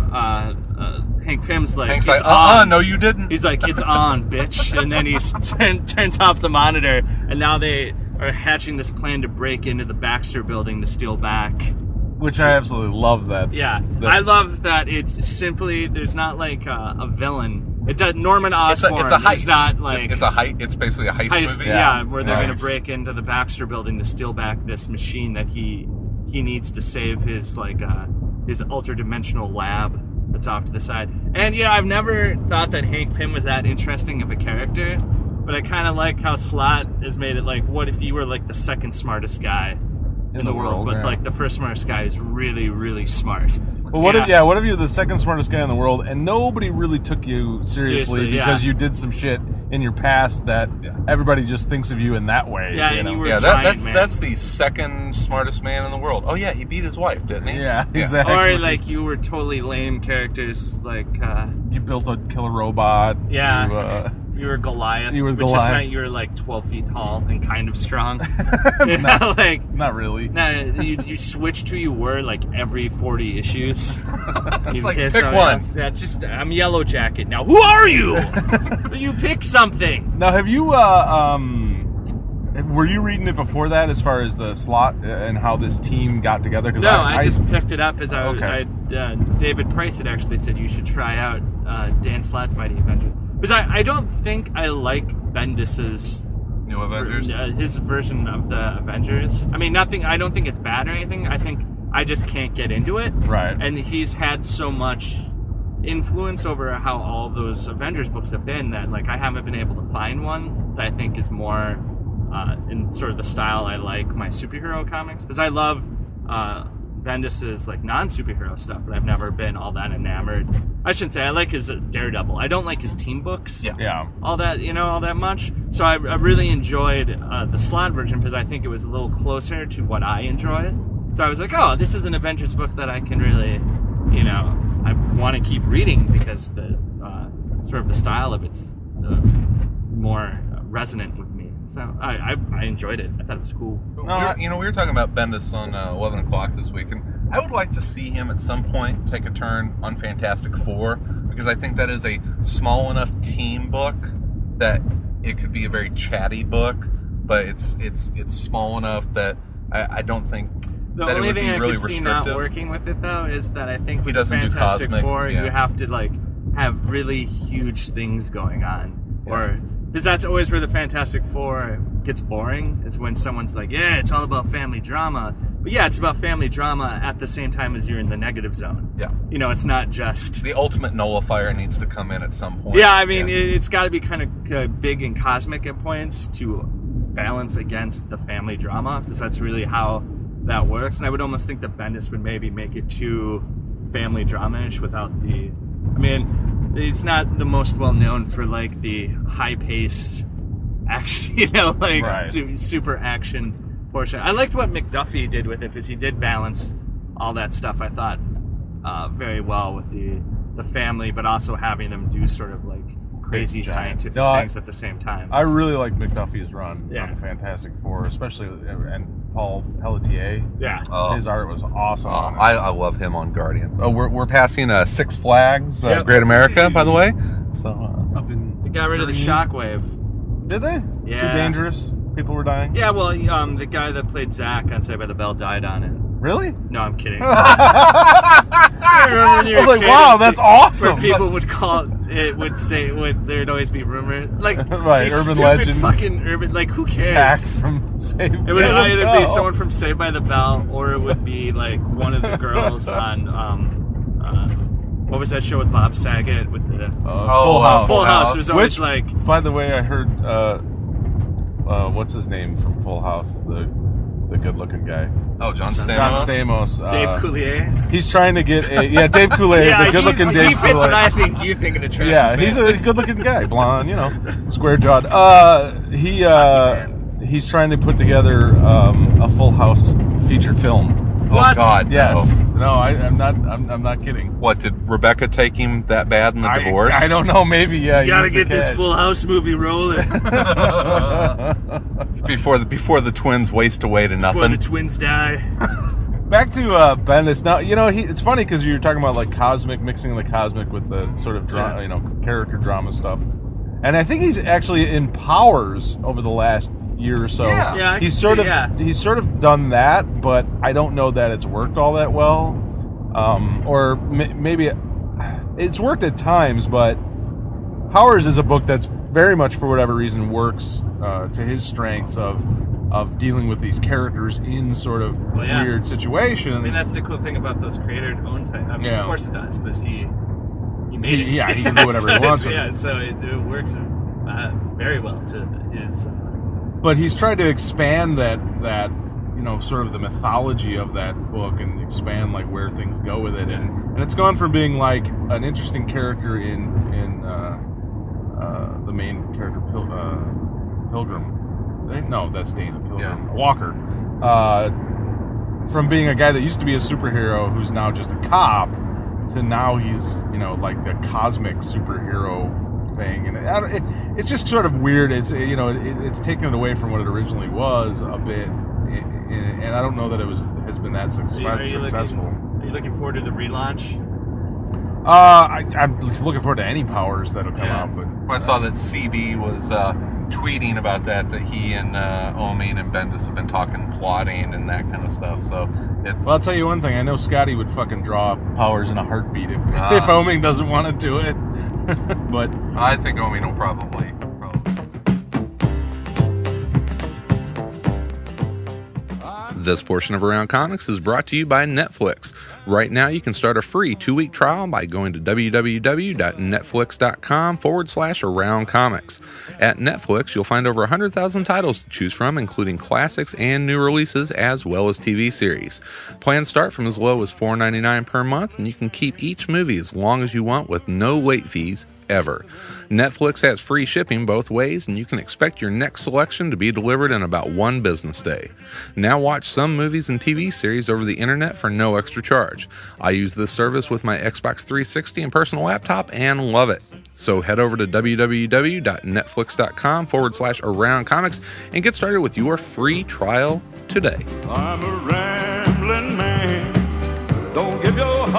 Hank Pym's like, Hank's it's like, on. no, you didn't. He's like, it's on, bitch. And then he turns off the monitor, and now they are hatching this plan to break into the Baxter building to steal back. Which I absolutely love that. Yeah. I love that it's simply, there's not like a villain. It does, Norman Osborn it's a heist. is not like... It's a heist. It's basically a heist movie. Yeah, where they're going Nice. to break into the Baxter building to steal back this machine that he needs to save his his ultra-dimensional lab that's off to the side. And I've never thought that Hank Pym was that interesting of a character, but I kind of like how Slott has made it like, what if you were like the second smartest guy in the world, but yeah. like the first smartest guy is really, really smart. Well, what if you're the second smartest guy in the world and nobody really took you seriously because you did some shit in your past that everybody just thinks of you in that way? Yeah, and you were Yeah, a giant, man. that's the second smartest man in the world. Oh yeah, he beat his wife, didn't he? Yeah, exactly. Or like you were totally lame characters, like you built a killer robot. Yeah. You were Goliath. You were which Goliath. just meant you were like 12 feet tall and kind of strong. Not really. You switched who you were like every 40 issues. It's like, pick one. Yeah, I'm Yellow Jacket now. Who are you? You pick something. Now, have you were you reading it before that, as far as the Slot and how this team got together? No, I just picked it up as Okay. David Price had actually said you should try out Dan Slott's Mighty Avengers. Because I don't think I like Bendis's New Avengers. his version of the Avengers. I mean, I don't think it's bad or anything. I think I just can't get into it. Right. And he's had so much influence over how all those Avengers books have been that like I haven't been able to find one that I think is more in sort of the style I like my superhero comics. Because I love Bendis's like non-superhero stuff, but I've never been all that enamored. I shouldn't say I like his Daredevil. I don't like his team books. Yeah. All that much. So I really enjoyed the Slott version because I think it was a little closer to what I enjoy. So I was like, oh, this is an Avengers book that I can really, I want to keep reading because the sort of the style of it's more resonant with me. So I enjoyed it. I thought it was cool. We were talking about Bendis on 11 o'clock this week, and I would like to see him at some point take a turn on Fantastic Four, because I think that is a small enough team book that it could be a very chatty book, but it's small enough that I don't think The that only it would thing be I really could see restrictive. not working with it though is that I think with doesn't do Fantastic cosmic, Four yeah. you have to like have really huge things going on, or because that's always where the Fantastic Four gets boring. Is when someone's like, yeah, it's all about family drama, but yeah, it's about family drama at the same time as you're in the negative zone. Yeah. You know, it's not just. The ultimate nullifier needs to come in at some point. Yeah, I mean, it's got to be kind of big and cosmic at points to balance against the family drama, because that's really how that works. And I would almost think that Bendis would maybe make it too family drama-ish without the... I mean, it's not the most well-known for, like, the high-paced action, you know, like, Right. super action portion. I liked what McDuffie did with it, because he did balance all that stuff, I thought, very well with the family, but also having them do sort of, like, crazy scientific things at the same time. I really like McDuffie's run Yeah. on the Fantastic Four, especially, and Paul Pelletier. Yeah. Oh. His art was awesome. on it. I love him on Guardians. Oh, we're passing Six Flags, Yep. Great America, by the way. So Up in They got rid of the shockwave. Did they? Yeah. Too dangerous? People were dying? Yeah, well, the guy that played Zach on Saved by the Bell died on it. Really? No, I'm kidding. I remember when you I were was like, a kid, wow, that's awesome. Where people would call it, there'd always be rumors. Like, Right, these urban stupid legend. fucking urban, like, who Zach cares? from Saved It would by the either Bell. be someone from Saved by the Bell, or it would be, like, one of the girls on, what was that show with Bob Saget with the... Full House. Full House. It was always Which, like... by the way, I heard, what's his name from Full House? The good-looking guy. Oh, John Stamos. John Stamos. Dave Coulier. He's trying to get Dave Coulier, Yeah, the good-looking Dave he fits what Coulier. I think you think an attractive Yeah, man. he's a good-looking guy, blonde, square-jawed. He's trying to put together a Full House feature film. What? Oh God, Yes. no. No, I'm not kidding. What, did Rebecca take him that bad in the divorce? I don't know. Maybe yeah. You gotta he was get the this kid. Full House movie rolling before the twins waste away to before nothing. the twins die. Back to Bendis. Now it's funny because you're talking about like cosmic, mixing the cosmic with the sort of character drama stuff, and I think he's actually in Powers over the last year or so. Yeah. I he's can sort see, of he's sort of done that, but I don't know that it's worked all that well. Or maybe it's worked at times, but Powers is a book that's very much, for whatever reason, works to his strengths of dealing with these characters in sort of weird situations. I mean, that's the cool thing about those creator-owned type. I mean, of course it does, because he made it. Yeah, he can do whatever he wants with it. Yeah, so it works very well to his. But he's tried to expand that sort of the mythology of that book and expand like where things go with it, and it's gone from being like an interesting character in the main character Pilgrim. No, that's Dana Pilgrim. Yeah. Walker. From being a guy that used to be a superhero who's now just a cop to now he's like the cosmic superhero thing, and it's just sort of weird. It's it's taken it away from what it originally was a bit, and I don't know that has been that successful. Are you looking forward to the relaunch? I'm looking forward to any Powers that'll come out, but I saw that CB was tweeting about that he and Oeming and Bendis have been talking plotting and that kind of stuff. So it's. Well, I'll tell you one thing. I know Scotty would fucking draw Powers in a heartbeat if Oeming doesn't want to do it. But I think Oeming will probably. This portion of Around Comics is brought to you by Netflix. Right now, you can start a free 2-week trial by going to www.netflix.com/AroundComics. At Netflix, you'll find over 100,000 titles to choose from, including classics and new releases, as well as TV series. Plans start from as low as $4.99 per month, and you can keep each movie as long as you want with no late fees ever. Netflix has free shipping both ways, and you can expect your next selection to be delivered in about 1 business day. Now watch some movies and TV series over the internet for no extra charge. I use this service with my Xbox 360 and personal laptop and love it. So head over to www.netflix.com/AroundComics and get started with your free trial today. I'm a rambling man. Don't give your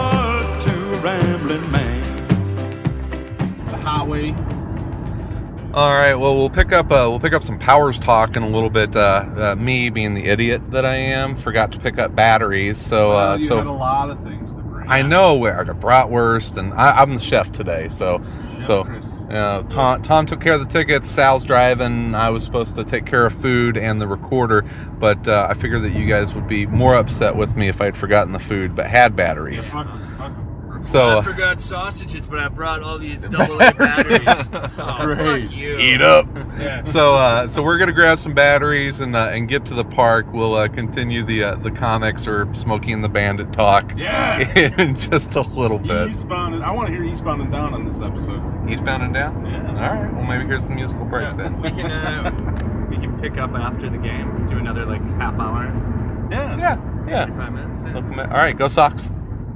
heart to a rambling man. the highway. All right. Well, we'll pick up some powers talk in a little bit. Me being the idiot that I am, forgot to pick up batteries. So you had a lot of things to bring. I know. I got bratwurst, and I'm the chef today. Chris. Tom took care of the tickets. Sal's driving. I was supposed to take care of food and the recorder, but I figured that you guys would be more upset with me if I'd forgotten the food, but had batteries. Fuck them. So I forgot sausages, but I brought all these AA batteries. Oh, Great. fuck you. eat up. Yeah. So we're gonna grab some batteries and get to the park. We'll continue the comics or Smokey and the Bandit talk. Yeah. In just a little bit. Eastbound. I want to hear Eastbound and Down on this episode. Eastbound and Down. Yeah. All right. Well, maybe here's the musical break then. We can pick up after the game. Do another like half hour, Yeah. Yeah. 5 minutes. Yeah. All right. Go Sox.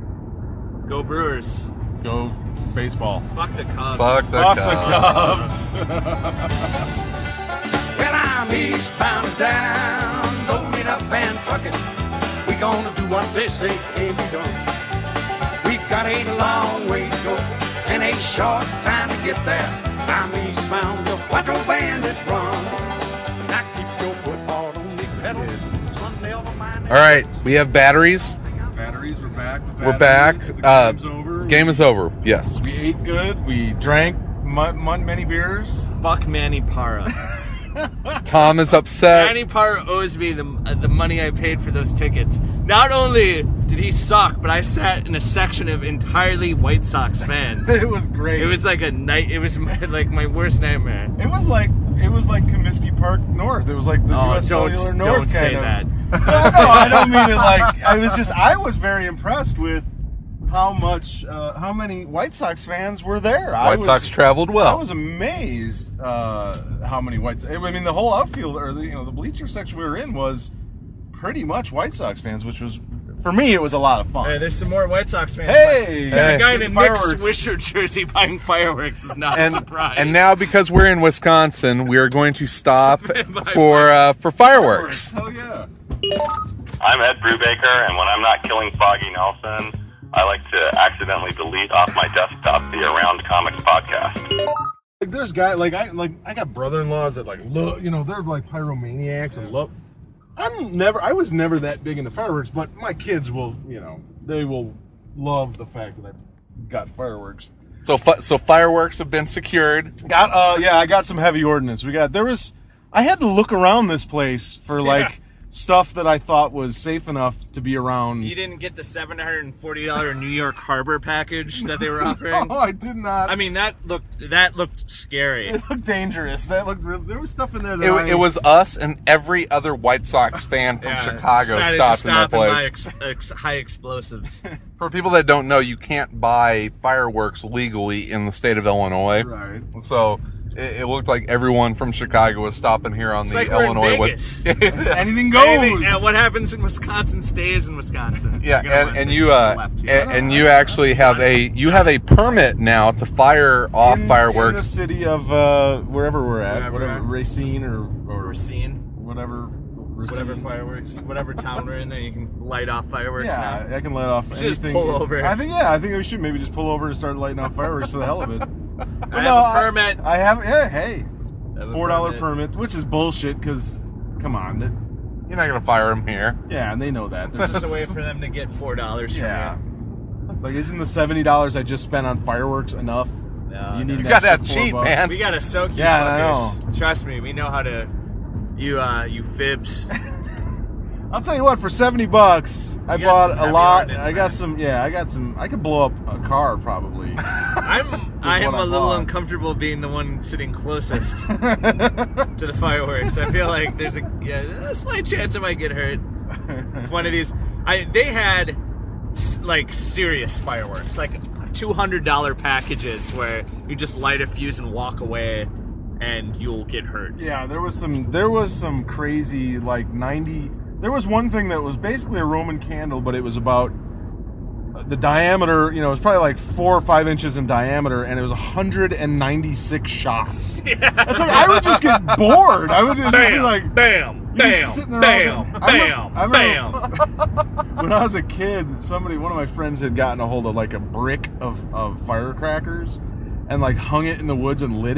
Go Brewers. Go baseball. Fuck the Cubs. Fuck the Fuck Cubs. the Cubs. Well, I'm eastbound and down, loading up and trucking. We gonna do what they say can be done. We've got a long way to go and a short time to get there. I'm eastbound, just watch old bandit run. Now keep your foot hard on the pedal. Son, never mind. All right. We have batteries. Batteries, we're back. We're back. The game's over. Game is over. Yes. We ate good. We drank many beers. Fuck Manny Parra. Tom is upset. Manny Parra owes me the money I paid for those tickets. Not only did he suck, but I sat in a section of entirely White Sox fans. It was great. It was like a night. It was like my worst nightmare. It was like Comiskey Park North. It was like the U.S. Cellular North don't kind say of. that. No, I don't mean it like. I was very impressed with how many White Sox fans were there. White Sox traveled well. I was amazed how many White Sox. I mean, the whole outfield or the bleacher section we were in was pretty much White Sox fans, which was, for me, it was a lot of fun. Hey, there's some more White Sox fans. Hey! The guy in a Nick Fireworks. Swisher jersey buying fireworks is not a surprise. And now, because we're in Wisconsin, we are going to stop for fireworks. Hell yeah. I'm Ed Brubaker, and when I'm not killing Foggy Nelson, I like to accidentally delete off my desktop the Around Comics podcast. Like there's guys I got brother-in-laws that look, they're like pyromaniacs and love. I was never that big into fireworks, but my kids will, they will love the fact that I got fireworks. So fireworks have been secured. I got some heavy ordnance. I had to look around this place for stuff that I thought was safe enough to be around. You didn't get the $740 New York Harbor package that they were offering? No, I did not. I mean, that looked scary. It looked dangerous. That looked real. There was stuff in there that It was us and every other White Sox fan from Chicago stopped in that place. High explosives. For people that don't know, you can't buy fireworks legally in the state of Illinois. Right. So it looked like everyone from Chicago was stopping here on It's the like we're Illinois. in Vegas. Anything goes. What happens in Wisconsin stays in Wisconsin. Yeah, and you you actually have a permit now to fire off fireworks in the city of wherever we're at, whatever Racine or Racine, whatever fireworks, whatever town we're in, that you can light off fireworks. Yeah, now. I can light off anything. Just pull over. I think we should maybe just pull over and start lighting off fireworks for the hell of it. I have a permit. I have. Yeah, hey, $4 $4 permit, which is bullshit. Because come on, You're not gonna fire them here. yeah, and they know that. It's just a way for them to get $4 from yeah. you. Like, isn't the $70 I just spent on fireworks enough? No, you need You an got extra that cheap, $4. man. We gotta soak you Yeah, I fuckers. Trust me, we know how to. You fibs. I'll tell you what, for $70, I You got bought some a heavy lot. ordnance, I got man. some. Yeah, I got some. I could blow up a car probably. I am I a little bought. uncomfortable being the one sitting closest to the fireworks. I feel like there's a slight chance I might get hurt. It's one of these. They had serious fireworks, like $200 packages where you just light a fuse and walk away, and you'll get hurt. Yeah, there was some crazy 90. There was one thing that was basically a Roman candle, but it was about the diameter. It was probably 4 or 5 inches in diameter, and it was 196 shots. Yeah. It's like I would just get bored. I would just be like, bam, you're just sitting there all day. bam, I remember bam. when I was a kid, one of my friends had gotten a hold of a brick of firecrackers and hung it in the woods and lit it.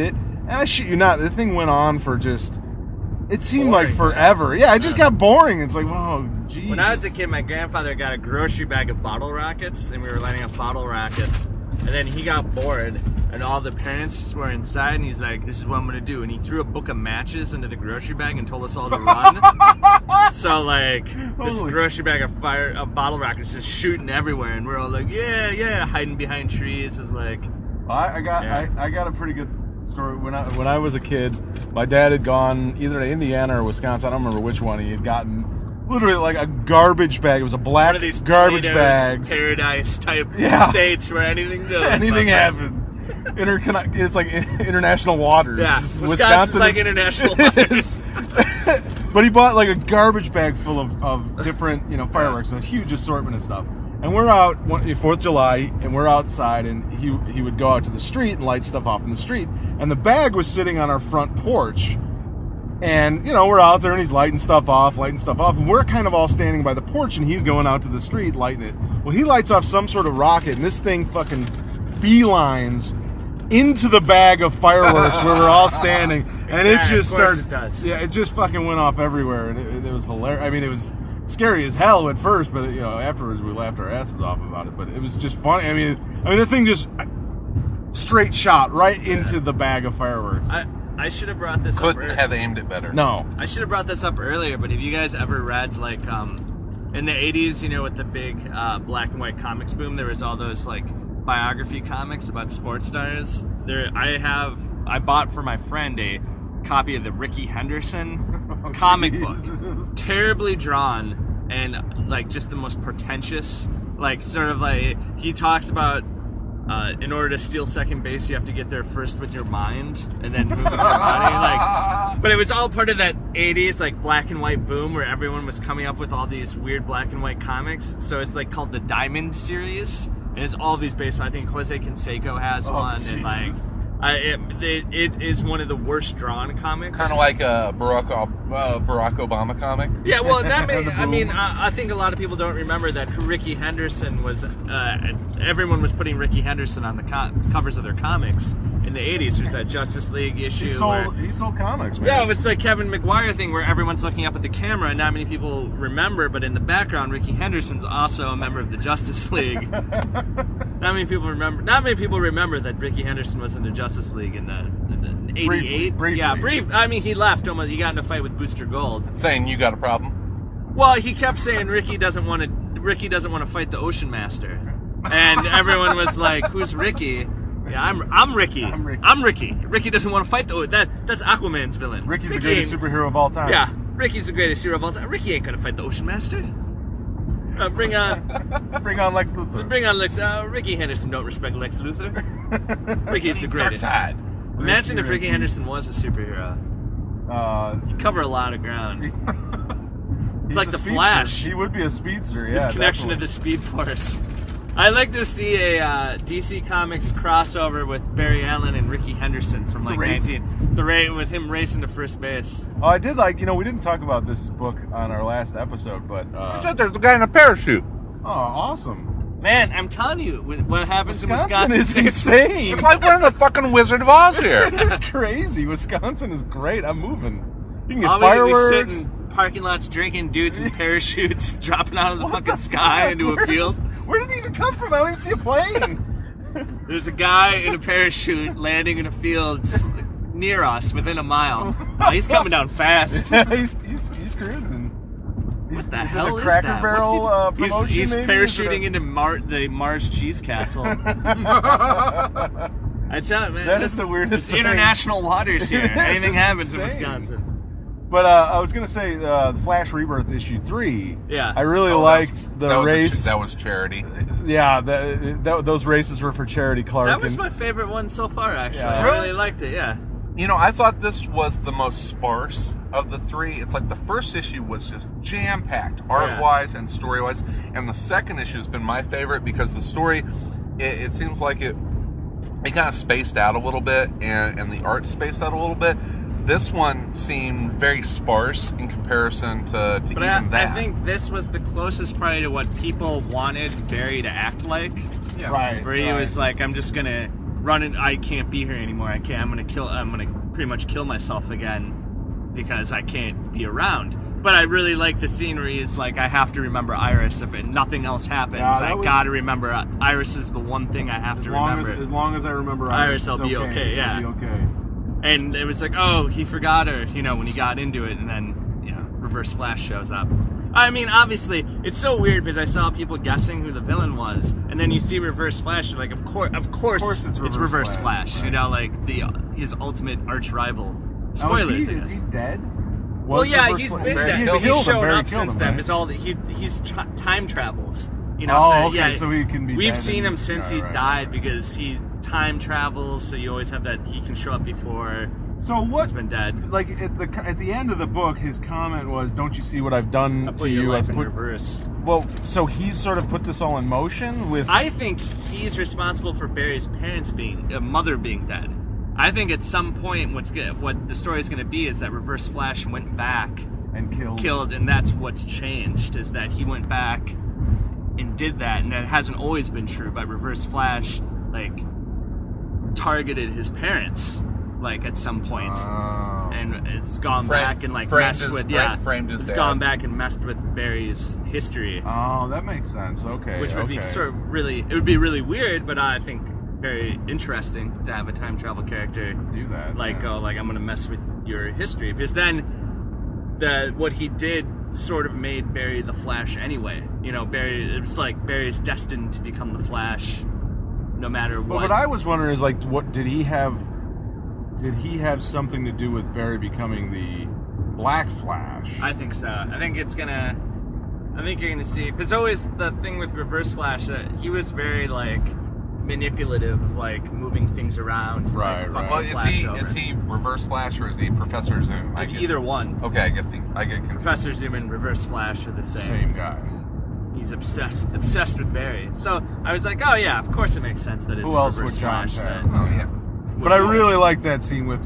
And I shit you not, the thing went on for just... It seemed Boring, like forever. Yeah, it just got boring. It's like, oh, jeez. When I was a kid, my grandfather got a grocery bag of bottle rockets, and we were lighting up bottle rockets. And then he got bored, and all the parents were inside, and he's like, this is what I'm going to do. And he threw a book of matches into the grocery bag and told us all to run. So, like, this grocery bag of bottle rockets just shooting everywhere, and we're all like, yeah, hiding behind trees is like... I got a pretty good story. When I was a kid, my dad had gone either to Indiana or Wisconsin. I don't remember which one. He had gotten literally like a garbage bag. It was a black one of these garbage Plato's bag. Paradise type states where anything goes. Anything happens. It's like international waters. Yeah, Wisconsin's like international waters. But he bought like a garbage bag full of different, fireworks, a huge assortment of stuff. And we're out 4th of July, and we're outside, and he would go out to the street and light stuff off in the street. And the bag was sitting on our front porch. And, we're out there, and he's lighting stuff off, and we're kind of all standing by the porch, and he's going out to the street lighting it. Well, he lights off some sort of rocket, and this thing fucking beelines into the bag of fireworks where we're all standing. And it just started. Yeah, it just fucking went off everywhere, and it was hilarious. I mean, it was scary as hell at first, but afterwards we laughed our asses off about it. But it was just funny. I mean, the thing just straight shot right into the bag of fireworks. I should have brought this up. Couldn't have aimed it better. No. I should have brought this up earlier, but have you guys ever read, like, in the 80s, with the big black and white comics boom, there was all those, like, biography comics about sports stars? I bought for my friend a copy of the Ricky Henderson comic book. Terribly drawn and, like, just the most pretentious, like, sort of like, he talks about in order to steal second base, you have to get there first with your mind and then move with your body. Like, but it was all part of that 80s, like, black and white boom where everyone was coming up with all these weird black and white comics. So it's, like, called the Diamond series. And it's all these based on, I think Jose Canseco has one. Jesus. And, like, it is one of the worst drawn comics. Kind of like a Barack Obama comic. Yeah, well, I think a lot of people don't remember that Ricky Henderson was. Everyone was putting Ricky Henderson on the covers of their comics in the 80s. There's that Justice League issue. He sold comics, man. Yeah, it was like Kevin McGuire thing where everyone's looking up at the camera and not many people remember, but in the background, Ricky Henderson's also a member of the Justice League. Not many people remember that Ricky Henderson was in the Justice League in the 88. Briefly. Yeah, brief. I mean, he left almost. He got in a fight with Booster Gold. Saying you got a problem. Well, he kept saying Ricky doesn't want to fight the Ocean Master, and everyone was like, "Who's Ricky?" Yeah, I'm Ricky. I'm Ricky. Ricky doesn't want to fight that's Aquaman's villain. Ricky's the greatest superhero of all time. Yeah, Ricky's the greatest hero of all time. Ricky ain't gonna fight the Ocean Master. Bring on Lex Luthor. Bring on Lex. Ricky Henderson don't respect Lex Luthor. Ricky's the greatest. Imagine if Ricky Henderson was a superhero. He'd cover a lot of ground. He's like the Flash. He would be a speedster. Yeah, his connection to the Speed Force. I'd like to see a DC Comics crossover with Barry Allen and Ricky Henderson from like with him racing to first base. Oh, I did like, we didn't talk about this book on our last episode, but there's a guy in a parachute. Oh, awesome. Man, I'm telling you, what happens in Wisconsin is insane. It's like we're in the fucking Wizard of Oz here. It's crazy. Wisconsin is great. I'm moving. You can get All fireworks. We sit in parking lots drinking, dudes in parachutes dropping out of the fucking sky into a field. Where did he even come from? I don't even see a plane. There's a guy in a parachute landing in a field near us, within a mile. Oh, he's coming down fast. Yeah, he's cruising. What the hell is Cracker that? Barrel promotion, he's maybe? parachuting into the Mars Cheese Castle. I tell you, man, that is the weirdest it's thing. International waters here. Anything happens in Wisconsin. But I was going to say, the Flash Rebirth issue 3, yeah. I really liked the race. That was charity. Yeah, those races were for Charity Clark. That was my favorite one so far, actually. Yeah. I really liked it, yeah. I thought this was the most sparse of the three. It's like the first issue was just jam-packed, art-wise and story-wise. And the second issue has been my favorite because the story, it seems like it kind of spaced out a little bit, and the art spaced out a little bit. This one seemed very sparse in comparison to even that. I think this was the closest probably to what people wanted Barry to act like. Yeah. Right. Where he was like, I'm just going to run it. I can't be here anymore. I'm going to pretty much kill myself again because I can't be around. But I really like the scene where he's like, I have to remember Iris. If nothing else happens, I gotta remember Iris is the one thing I have to remember. As long as I remember Iris, I'll be okay. Yeah. I'll be okay. And it was like, oh, he forgot her, when he got into it, and then, Reverse Flash shows up. I mean, obviously, it's so weird because I saw people guessing who the villain was, and then you see Reverse Flash, you're like, of course it's Reverse Flash. Right. Like his ultimate arch rival. Spoilers. Is he dead? Well, yeah, he's been dead. He's shown up since then. Right? It's all he's time travels. So he can be. We've seen him since he's died because he time travels. So you always have that he can show up before. So what? He's been dead. Like at the end of the book, his comment was, "Don't you see what I've done I put to your you? Life in reverse." Well, so he's sort of put this all in motion with. I think he's responsible for Barry's mother being dead. I think at some point, what the story is going to be is that Reverse Flash went back and killed, and that's what's changed. Is that he went back and did that, and that hasn't always been true. But Reverse Flash targeted his parents. At some point, and it's gone back and messed with it's gone back and messed with Barry's history. Oh, that makes sense. Okay, which would be it would be really weird, but I think very interesting to have a time travel character do that. I'm gonna mess with your history, because then what he did sort of made Barry the Flash anyway. It was like Barry's destined to become the Flash, no matter what. But what I was wondering is what did he have? Did he have something to do with Barry becoming the Black Flash? I think so. I think you're gonna see, because always the thing with Reverse Flash, he was very manipulative of moving things around. Right. Well, is he Reverse Flash or is he Professor Zoom? Either one. Okay, I get confused. Professor Zoom and Reverse Flash are the same. Same guy. He's obsessed with Barry. So I was like, oh yeah, of course it makes sense that it's Reverse Flash. But I really like that scene with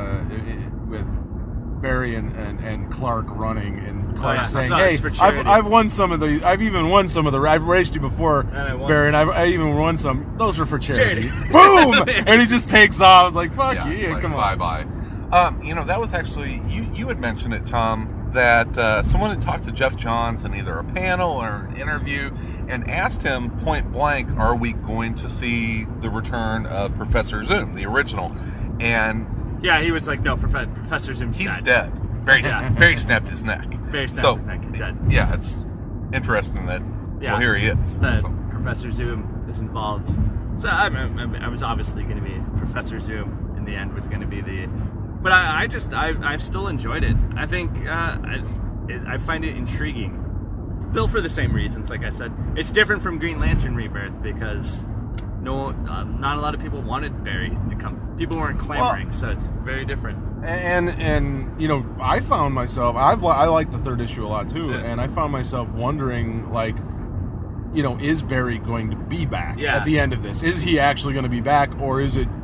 Barry and Clark running, and Clark saying, "Hey, I've won some of the. I've even won some of the. I've raced you before, Barry, and I even won some. Those were for charity." Boom! And he just takes off. I was like, "Fuck you! Come on, bye." That was actually you had mentioned it, Tom, that someone had talked to Jeff Johns in either a panel or an interview and asked him point blank, "Are we going to see the return of Professor Zoom, the original?" And yeah, he was like, "No, Professor Zoom's dead. Barry snapped his neck. Barry snapped his neck. He's dead." Yeah, it's interesting that. Yeah, well, here he is. Professor Zoom is involved. So I was obviously going to be Professor Zoom. In the end, was going to be the. But I've still enjoyed it. I think I find it intriguing. Still for the same reasons, like I said. It's different from Green Lantern Rebirth because not a lot of people wanted Barry to come. People weren't clamoring, so it's very different. And I found myself, I like the third issue a lot too, and I found myself wondering, is Barry going to be back at the end of this? Is he actually going to be back, or is it,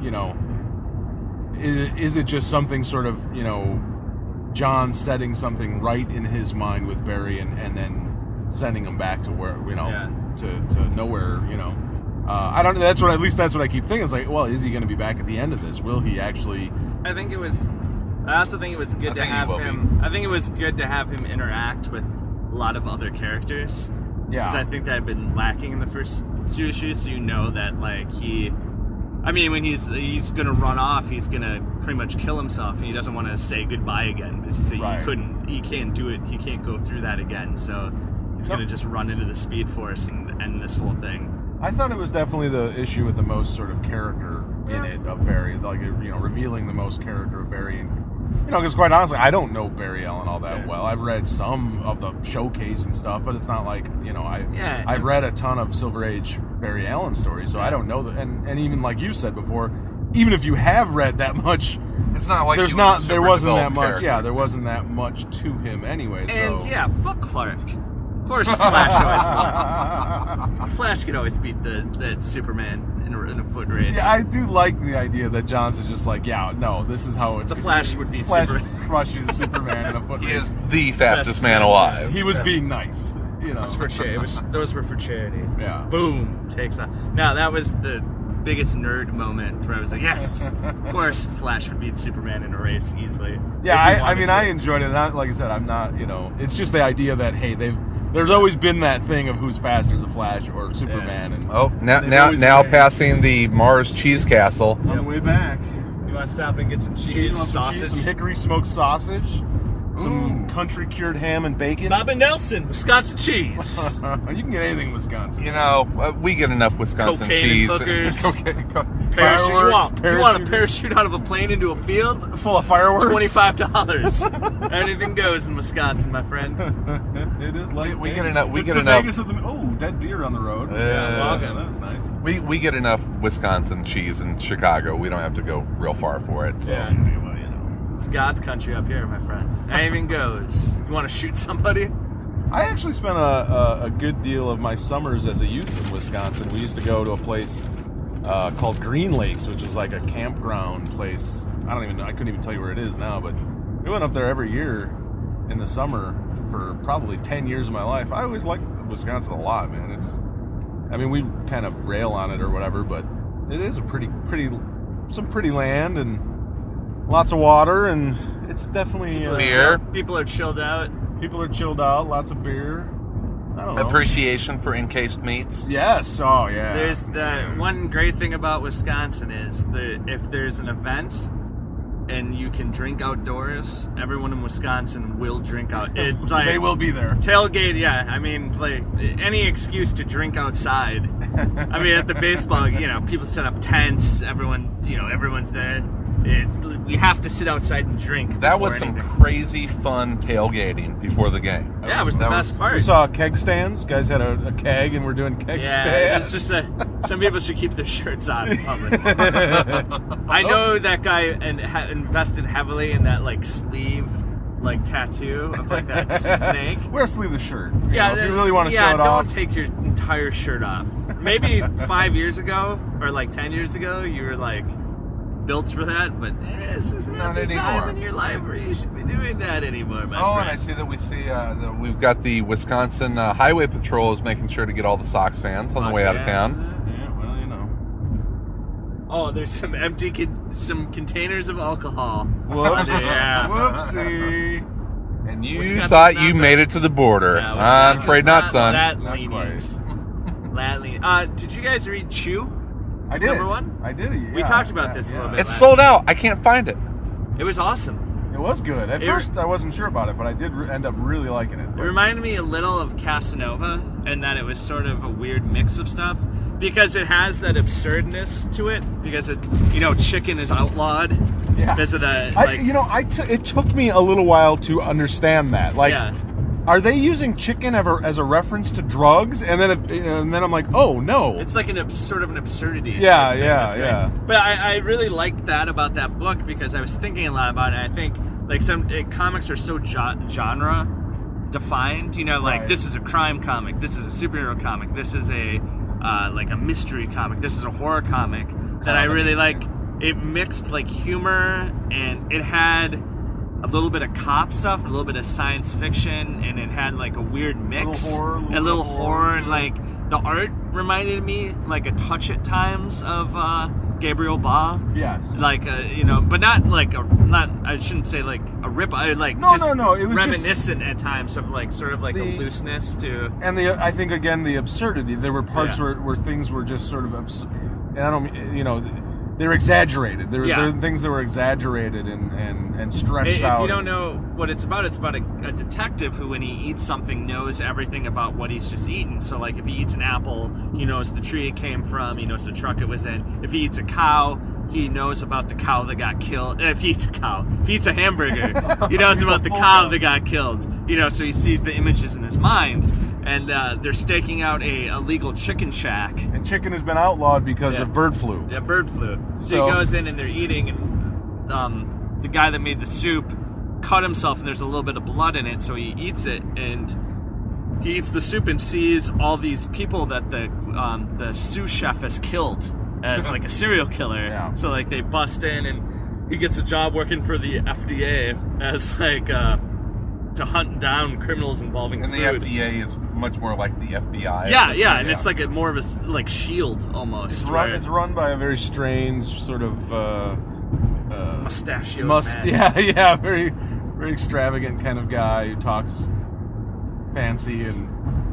is it just something sort of, John setting something right in his mind with Barry and then sending him back to where, to nowhere, I don't know. That's what I keep thinking. It's like, well, is he going to be back at the end of this? Will he actually? I also think it was good to have him. I think it was good to have him interact with a lot of other characters. Yeah. Because I think that had been lacking in the first two issues. So that when he's gonna run off, he's gonna pretty much kill himself, and he doesn't want to say goodbye again because he can't do it. He can't go through that again. So he's gonna just run into the Speed Force and end this whole thing. I thought it was definitely the issue with the most sort of character in it of Barry, revealing the most character of Barry. Because quite honestly, I don't know Barry Allen all that well. I've read some of the showcase and stuff, but it's not like, I've read a ton of Silver Age Barry Allen stories, so I don't know that. And even like you said before, even if you have read that much, it's not like there wasn't that much. Character. Yeah, there wasn't that much to him anyway. And fuck Clark. Of course, Flash always won. Flash could always beat that Superman in a foot race. Yeah, I do like the idea that Johns is just like, this is how it's. The Flash would beat Flash Superman. Crushes Superman in a foot race. He is the fastest man alive. He was being nice. It's for charity. Those were for charity. Yeah. Boom, takes off. Now that was the biggest nerd moment where I was like, yes, of course Flash would beat Superman in a race easily. Yeah, I enjoyed it. Not, like I said, I'm not, it's just the idea that, hey, there's always been that thing of who's faster, the Flash or Superman. Yeah. And now passing the Mars Cheese Castle. on the way back. You want to stop and get some cheese, sausage? Some hickory smoked sausage, some country cured ham and bacon. Bob and Nelson, Wisconsin cheese. You can get anything in Wisconsin. We get enough Wisconsin Cocaine cheese. and Cocaine. Parachute. Fireworks, You want a parachute out of a plane into a field? full of fireworks. $25. Anything goes in Wisconsin, my friend. It is like We get enough. We it's get the enough. Vegas of the dead deer on the road. welcome. That's nice. We get enough Wisconsin cheese in Chicago. We don't have to go real far for it. So. Yeah. It's God's country up here, my friend. Anything goes. You want to shoot somebody? I actually spent a good deal of my summers as a youth in Wisconsin. We used to go to a place called Green Lakes, which is like a campground place. I couldn't even tell you where it is now, but we went up there every year in the summer for probably 10 years of my life. I always liked Wisconsin a lot, man. We kind of rail on it or whatever, but it is a some pretty land and lots of water, and it's definitely Beer. People are chilled out. People are chilled out. Lots of beer. I don't know. Appreciation for encased meats. Yes. Oh yeah. There's the one great thing about Wisconsin is if there's an event and you can drink outdoors, everyone in Wisconsin will drink out. They will be there. Tailgate, yeah. Any excuse to drink outside. At the baseball, people set up tents. Everyone's there. We have to sit outside and drink. That was some crazy fun tailgating before the game. Yeah, it was the best part. We saw keg stands. Guys had a keg, and we're doing keg stands. It's just some people should keep their shirts on in public. I know that guy invested heavily in that sleeve tattoo of that snake. Wear a sleeveless shirt. Yeah, if you really want to show it off. don't take your entire shirt off. Maybe 5 years ago or 10 years ago, you were built for that, but this is not the time in your life where you should be doing that anymore, my friend. And I see that that we've got the Wisconsin Highway Patrol is making sure to get all the Sox fans on the way out of town. Yeah, well, Oh, there's some some containers of alcohol. Whoops. Yeah. Whoopsie. And you Wisconsin's thought not you that- made it to the border. Yeah, I'm afraid not, son. That Not lenient. That lenient. Did you guys read Chew? I did. Number one? I did. Yeah, We talked about this a little bit. It's sold out. I can't find it. It was awesome. It was good. At first, I wasn't sure about it, but I did end up really liking it. It reminded me a little of Casanova, in that it was sort of a weird mix of stuff, because it has that absurdness to it. Because chicken is outlawed. Yeah. Because of the it took me a little while to understand that. Are they using chicken as a reference to drugs? And then I'm like, oh no, it's like sort of an absurdity. Yeah, thing. yeah, That's yeah. right. But I really liked that about that book, because I was thinking a lot about it. I think some comics are so genre defined. Right. This is a crime comic, this is a superhero comic, this is a mystery comic, this is a horror comic. That I really like. It mixed humor, and it had a little bit of cop stuff, a little bit of science fiction, and it had a weird mix, a little horror, and the art reminded me a touch at times of Gabriel Ba. Yes. But not I shouldn't say a rip. No. It was reminiscent at times of sort of a looseness to. And I think again the absurdity. There were parts where things were just sort of absurd, and I don't they were exaggerated. There were things that were exaggerated and stretched out. If you don't know what it's about a detective who, when he eats something, knows everything about what he's just eaten. So, if he eats an apple, he knows the tree it came from, he knows the truck it was in. If he eats a cow, he knows about the cow that got killed. If he eats a hamburger, he knows about the cow that got killed. So he sees the images in his mind. And they're staking out a illegal chicken shack. And chicken has been outlawed because of bird flu. Yeah, bird flu. So he goes in and they're eating, and the guy that made the soup cut himself, and there's a little bit of blood in it, so he eats it, and he eats the soup and sees all these people that the sous chef has killed as a serial killer. Yeah. So they bust in, and he gets a job working for the FDA as to hunt down criminals involving And food. the FDA is much more like the FBI. Yeah, and it's like more of a like shield almost. It's run by a very strange sort of mustachioed man. Yeah, very very extravagant kind of guy who talks fancy and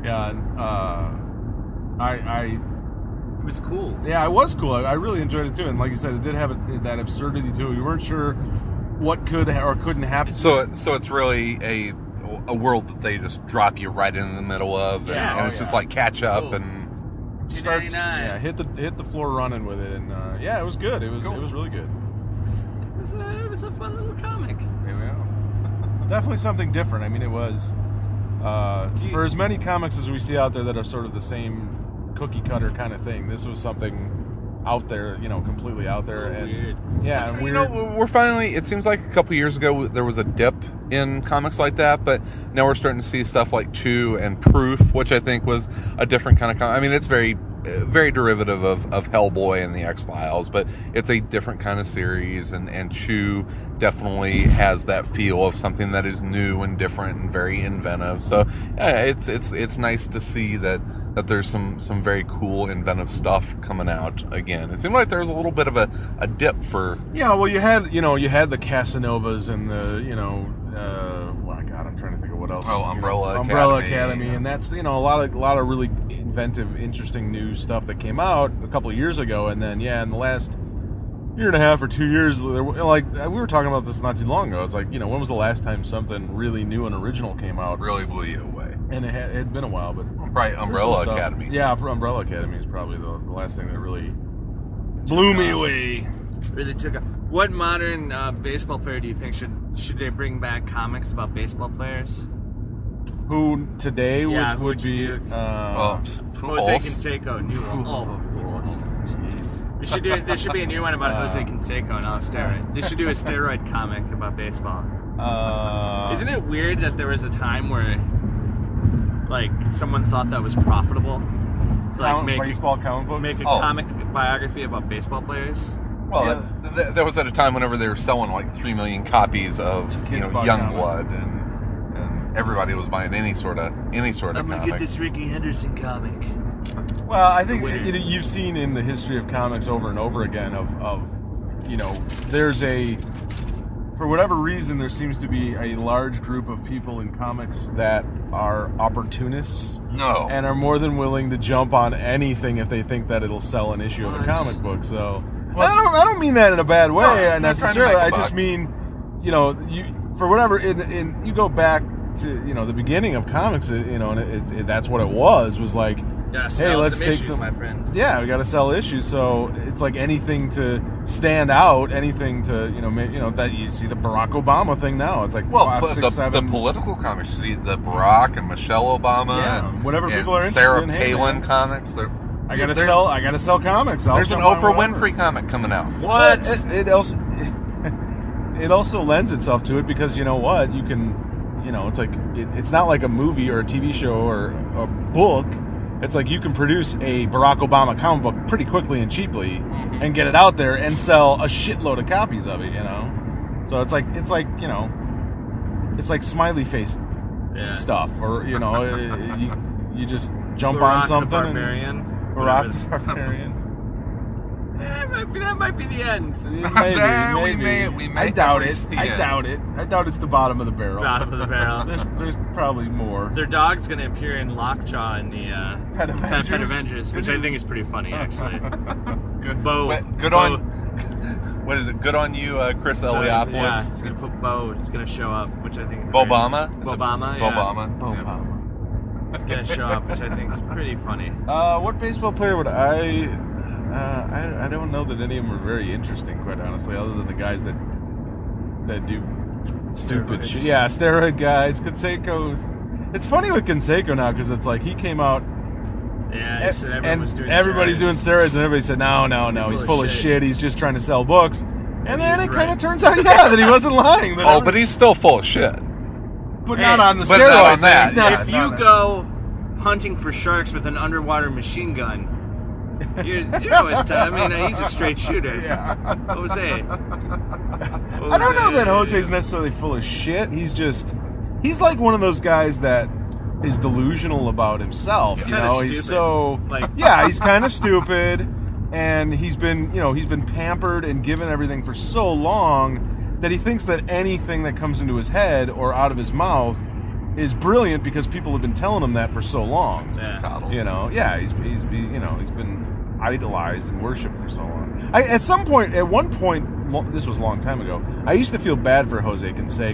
It was cool. Yeah, it was cool. I really enjoyed it too, and like you said, it did have that absurdity to it. You weren't sure what could or couldn't happen. So it's really a world that they just drop you right in the middle of, and it's just like catch up and $2.99. Yeah, hit the floor running with it, and it was good. It was really good. It was a fun little comic. Yeah. Definitely something different. I mean, it was for as many comics as we see out there that are sort of the same cookie cutter kind of thing. This was something out there, completely out there, and weird. Yeah, and weird. We're finally. It seems like a couple years ago there was a dip in comics like that, but now we're starting to see stuff like Chew and Proof, which I think was a different kind of comic. I mean, it's very, very derivative of Hellboy and the X-Files, but it's a different kind of series, and Chew definitely has that feel of something that is new and different and very inventive. So yeah, it's nice to see that there's some very cool inventive stuff coming out again. It seemed like there was a little bit of a dip for... Yeah, well, you had the Casanovas and the, I'm trying to think of what else. Oh, Umbrella Academy, and that's, a lot of really inventive, interesting new stuff that came out a couple of years ago, and then, in the last year and a half or 2 years, we were talking about this not too long ago. It's like, when was the last time something really new and original came out? Really blew you away. And it had been a while, but... Right, Umbrella Academy. Yeah, Umbrella Academy is probably the last thing that really blew me away. Really took a... What modern baseball player do you think should they bring back comics about baseball players? Who today would be... Jose Canseco, new one. Jeez. There should be a new one about Jose Canseco and all steroid. They should do a steroid comic about baseball. Isn't it weird that there was a time where someone thought that was profitable to make baseball comic books? Make a comic biography about baseball players? Well, that was at a time whenever they were selling 3 million copies of Youngblood, and everybody was buying any sort of I'm comic. gonna get this Ricky Henderson comic. Well, I think you've seen in the history of comics over and over again of there's for whatever reason, there seems to be a large group of people in comics that are opportunists. No. And are more than willing to jump on anything if they think that it'll sell an issue of a comic book. So I don't mean that in a bad way necessarily. I just mean, for whatever, you go back to the beginning of comics, and that's what it was like. Hey, let's take issues, my friend. Yeah, we got to sell issues. So it's like anything to stand out, anything to that you see the Barack Obama thing now. It's like 5, 6, 7. The political comics. You see the Barack and Michelle Obama, whatever people are interested Sarah in. Palin comics. I gotta sell comics. There's an Oprah Winfrey comic coming out. What? It also lends itself to it because you know what, you can, it's like it's not like a movie or a TV show or a book. It's like you can produce a Barack Obama comic book pretty quickly and cheaply, and get it out there and sell a shitload of copies of it. So it's like smiley face stuff, or you just jump Barack on something. The Barbarian. Barack the Barbarian. That might be the end. Maybe. We may I doubt reach it. the I end. doubt it. I doubt it's the bottom of the barrel. Bottom of the barrel. There's probably more. Their dog's going to appear in Lockjaw in the Pet Avengers. Pet Avengers, which I think is pretty funny, actually. Good on. What is it? Good on you, Chris Eliopoulos. Yeah, it's going to put Bo. It's going to show up, which I think is Bobama. Bobama. Yeah. Bobama. It's going to show up, which I think is pretty funny. What baseball player would I don't know that any of them are very interesting, quite honestly, other than the guys that do stupid shit. Yeah, steroid guys. Canseco's. It's funny with Canseco now because it's like he came out. Yeah, he said everybody's doing steroids, and everybody said no, he's full of shit. He's just trying to sell books. And then it kind of turns out, that he wasn't lying. But he's still full of shit. But not on the but steroid not on that. thing. Yeah, if you go hunting for sharks with an underwater machine gun, you're always I mean, he's a straight shooter. Yeah. Jose. I don't know that Jose's necessarily full of shit. He's just he's like one of those guys that is delusional about himself. He's you kinda know, stupid. he's so Like- yeah, he's kind of stupid, and he's been pampered and given everything for so long that he thinks that anything that comes into his head or out of his mouth is brilliant because people have been telling him that for so long. Yeah. You know, yeah, he's been idolized and worshipped for so long. At one point, this was a long time ago, I used to feel bad for Jose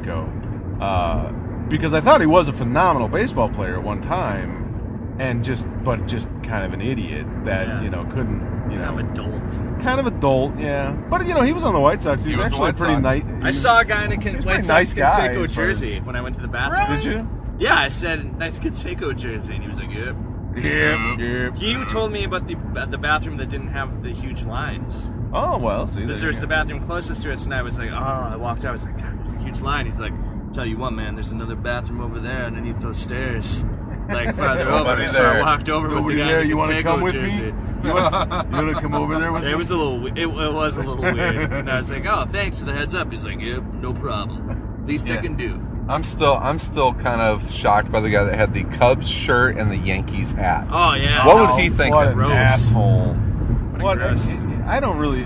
Canseco because I thought he was a phenomenal baseball player at one time, but just kind of an idiot that couldn't. Kind of adult, yeah. But he was on the White Sox. He was actually pretty nice. I saw a guy in a White Sox nice guy, Canseco as far as- jersey when I went to the bathroom. Did you? Yeah, I said nice Canseco jersey, and he was like, "Yep." Yep. He told me about the bathroom that didn't have the huge lines. Oh well, see. Because there's the bathroom closest to us, and I was like, I walked out. I was like, God, there's a huge line. He's like, tell you what, man, there's another bathroom over there underneath those stairs, like farther over. So I walked over with the guy in the You want to come Canseco with jersey. me? You want to come over there with me? It was a little weird, and I was like, oh, thanks for the heads up. He's like, yep, no problem. Least I can do. I'm still kind of shocked by the guy that had the Cubs shirt and the Yankees hat. Oh yeah. What was he thinking? What an Gross. asshole. What a gross. I don't really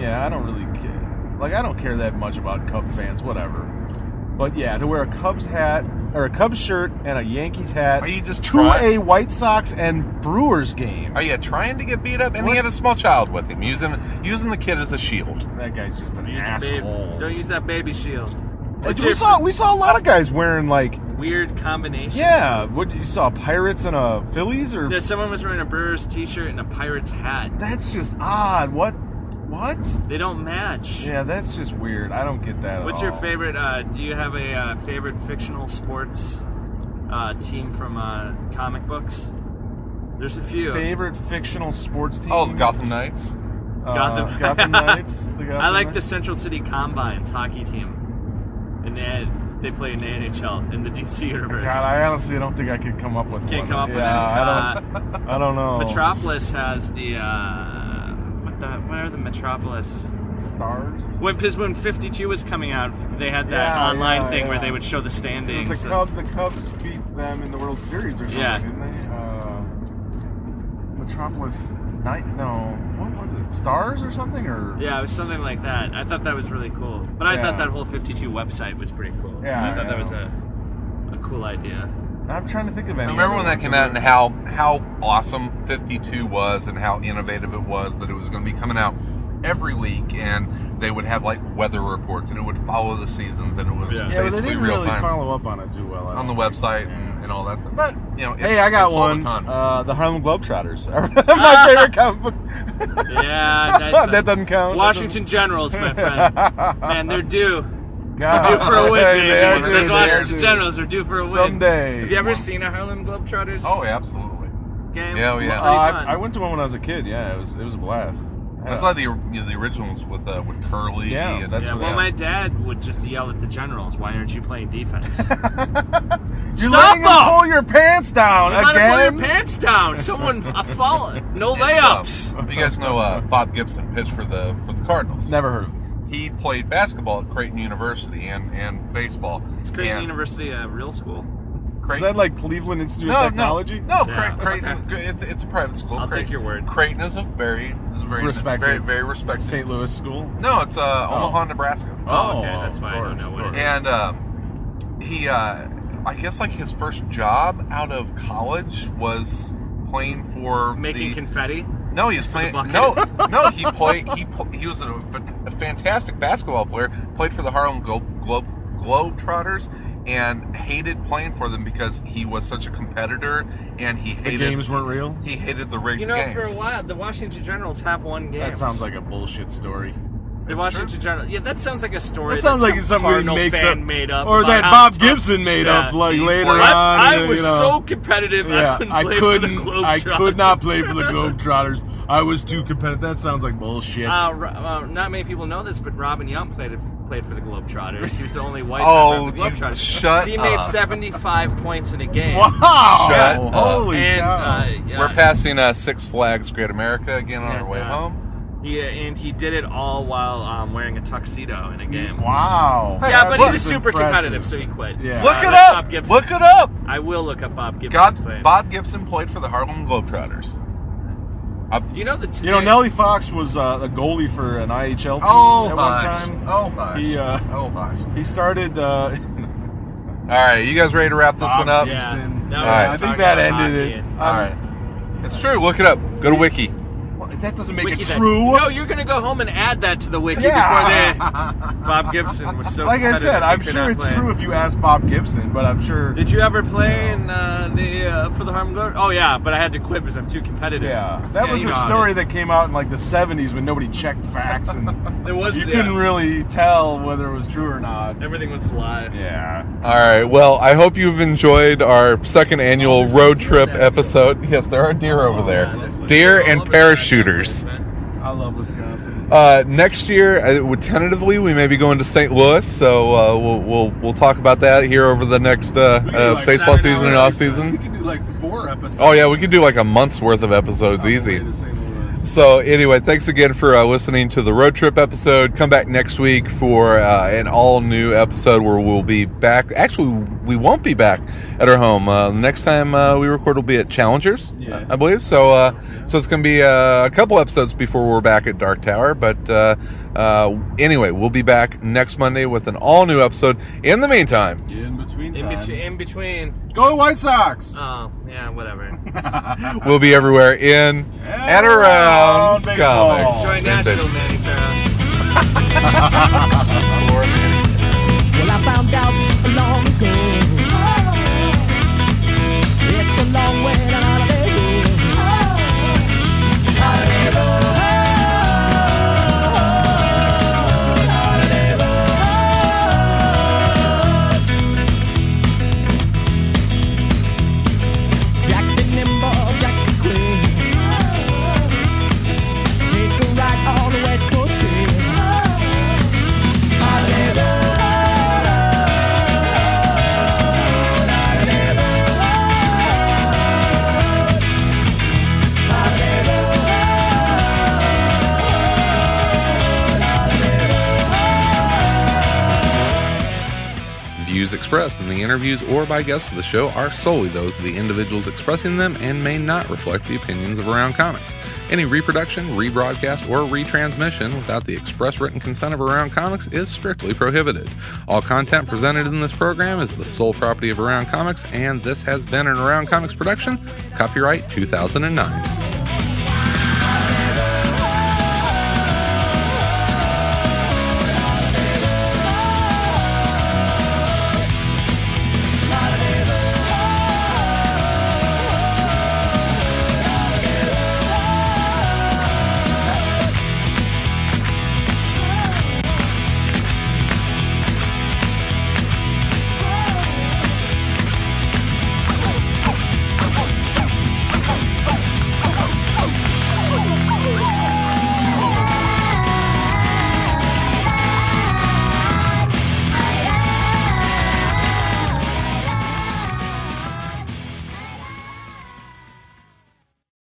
care. Like, I don't care that much about Cubs fans, whatever. But yeah, to wear a Cubs hat or a Cubs shirt and a Yankees hat Are you just to trying- a White Sox and Brewers game. Are you trying to get beat up? And he had a small child with him, using the kid as a shield. That guy's just an Use a asshole. Don't use that baby shield. We saw a lot of guys wearing like Weird combinations. yeah. What you saw Pirates and a Phillies or Yeah, someone was wearing a Brewers t-shirt and a Pirates hat. that's just odd. What? They don't match. Yeah, that's just weird. I don't get that. What's at your all. favorite? Do you have a favorite fictional sports team from comic books? There's a few. favorite fictional sports team? Oh, the Gotham Knights. Gotham Knights. I like the Central City Combines hockey team, and they play in the NHL in the DC universe. God, I honestly don't think I could come up with Can't one. come up with yeah, any. I don't know. Metropolis has the what are the Metropolis? Stars? When 52 was coming out, they had that Yeah, online yeah, thing yeah. where they would show the standings. The Cubs beat them in the World Series or something, Yeah. didn't they? Metropolis Night? No. What was it? Stars or something? Or Yeah, it was something like that. I thought that was really cool. But I thought that whole 52 website was pretty cool. Yeah, I thought yeah. that was a cool idea. I'm trying to think of any. Remember other when that ones came that out and how awesome 52 was and how innovative it was, that it was going to be coming out every week, and they would have like weather reports and it would follow the seasons, and it was Yeah, but they basically didn't real really time follow up on it too well. I on the don't think. website and all that stuff. But Hey, I got it's sold a one. ton. The Harlem Globetrotters. My favorite comic book. Yeah, that's That doesn't count. Washington Generals, my friend. Man, they're due. God. Due for a win, Hey, baby. they are Those due, Washington they are Generals are due for a win. Someday. Have you ever seen a Harlem Globetrotters Oh, yeah, absolutely. game? Yeah, Pretty yeah. fun. I went to one when I was a kid. Yeah, it was a blast. I saw the originals with Curly. Yeah, and that's Yeah, what- well, my dad would just yell at the Generals, "Why aren't you playing defense?" You're Stop letting them them! pull your pants down You gotta again. pull your pants down. Someone fall. No layups. You guys know Bob Gibson pitched for the Cardinals. Never heard of it. He played basketball at Creighton University and baseball. It's Creighton And University, a real school. Is Creighton, that like Cleveland Institute of Technology? No, Yeah, Creighton. okay. It's a private school. I'll Creighton. take your word. Creighton is a very Respected. very, very respected. St. Louis school. No, it's Omaha, Nebraska. Oh, okay, Oh, that's why I don't know what it is. And he, I guess, like his first job out of college was playing for Making confetti. No, he was playing. bucket. No, he played. He was a fantastic basketball player. Played for the Harlem Globetrotters, and hated playing for them because he was such a competitor, and he The hated games weren't real. He hated the rigged You know, games. for a while, the Washington Generals have won games. That sounds like a bullshit story. the Washington Generals. Yeah, that sounds like a story. That sounds like some it's something we Cardinal make fan up, made up, or about that how Bob tough- Gibson made Yeah. up like He later played- on. I was you know. so competitive. Yeah, I couldn't I play couldn't. for the I Globetrotters. could not play for the Globetrotters. I was too competitive. That sounds like bullshit. Not many people know this, but Robin Young played for the Globetrotters. He was the only white Oh, member of the you Globetrotters. shut He made up. 75 points in a game. Wow! Shut up. Holy And cow! yeah, We're passing Six Flags Great America again on Yeah, our way yeah. home. And he did it all while wearing a tuxedo in a game. Wow. Yeah, but he was That's super impressive. competitive, so he quit. Yeah. Look it that's up. Bob Gibson. Look it up. I will look up Bob Gibson. Bob Gibson played for the Harlem Globetrotters. You know Nellie Fox was a goalie for an IHL team at one time. Oh, gosh. He started. All right, you guys ready to wrap this one up? Yeah. All All right. I think that ended it. All right. It's true. Look it up. Go to Wiki. Well, that doesn't make Wiki it that. true. No, you're gonna go home and add that to the wiki Yeah. before Bob Gibson was so. Like I said, I'm competitive, sure he it's could not true if you ask Bob Gibson, but I'm sure. play. Did you ever play in for the Harlem Globetrotters? Oh yeah, but I had to quit because I'm too competitive. Yeah, that was you a know how it story is. that came out in like the 70s when nobody checked facts and There was you couldn't really tell whether it was true or not. Everything was a lie. Yeah. All right. Well, I hope you've enjoyed our second annual road trip episode. Yes, there are deer over there. Deer and parachuters. I love Wisconsin. Next year, tentatively, we may be going to St. Louis, so we'll talk about that here over the next baseball season and off season. We could do like 4 episodes. Oh yeah, we could do like a month's worth of episodes easy. So anyway, thanks again for listening to the road trip episode. Come back next week for an all new episode where we'll be back. Actually, we won't be back at our home. The next time we record will be at Challengers, I believe. So it's going to be a couple episodes before we're back at Dark Tower. But anyway, we'll be back next Monday with an all new episode. In the meantime, In between. In between. Go to White Sox. Oh yeah, whatever. we'll be everywhere in and around baseball. comics. Join Nashville, Manny Farrell. Well, I found out long ago. It's a long way to holiday. Holiday road. Holiday road. Jack the nimble, Jack the quick. Take a ride on the West Coast Trail. Holiday road. Views expressed in the interviews or by guests of the show are solely those of the individuals expressing them and may not reflect the opinions of Around Comics. Any reproduction, rebroadcast, or retransmission without the express written consent of Around Comics is strictly prohibited. All content presented in this program is the sole property of Around Comics, and this has been an Around Comics production. Copyright 2009.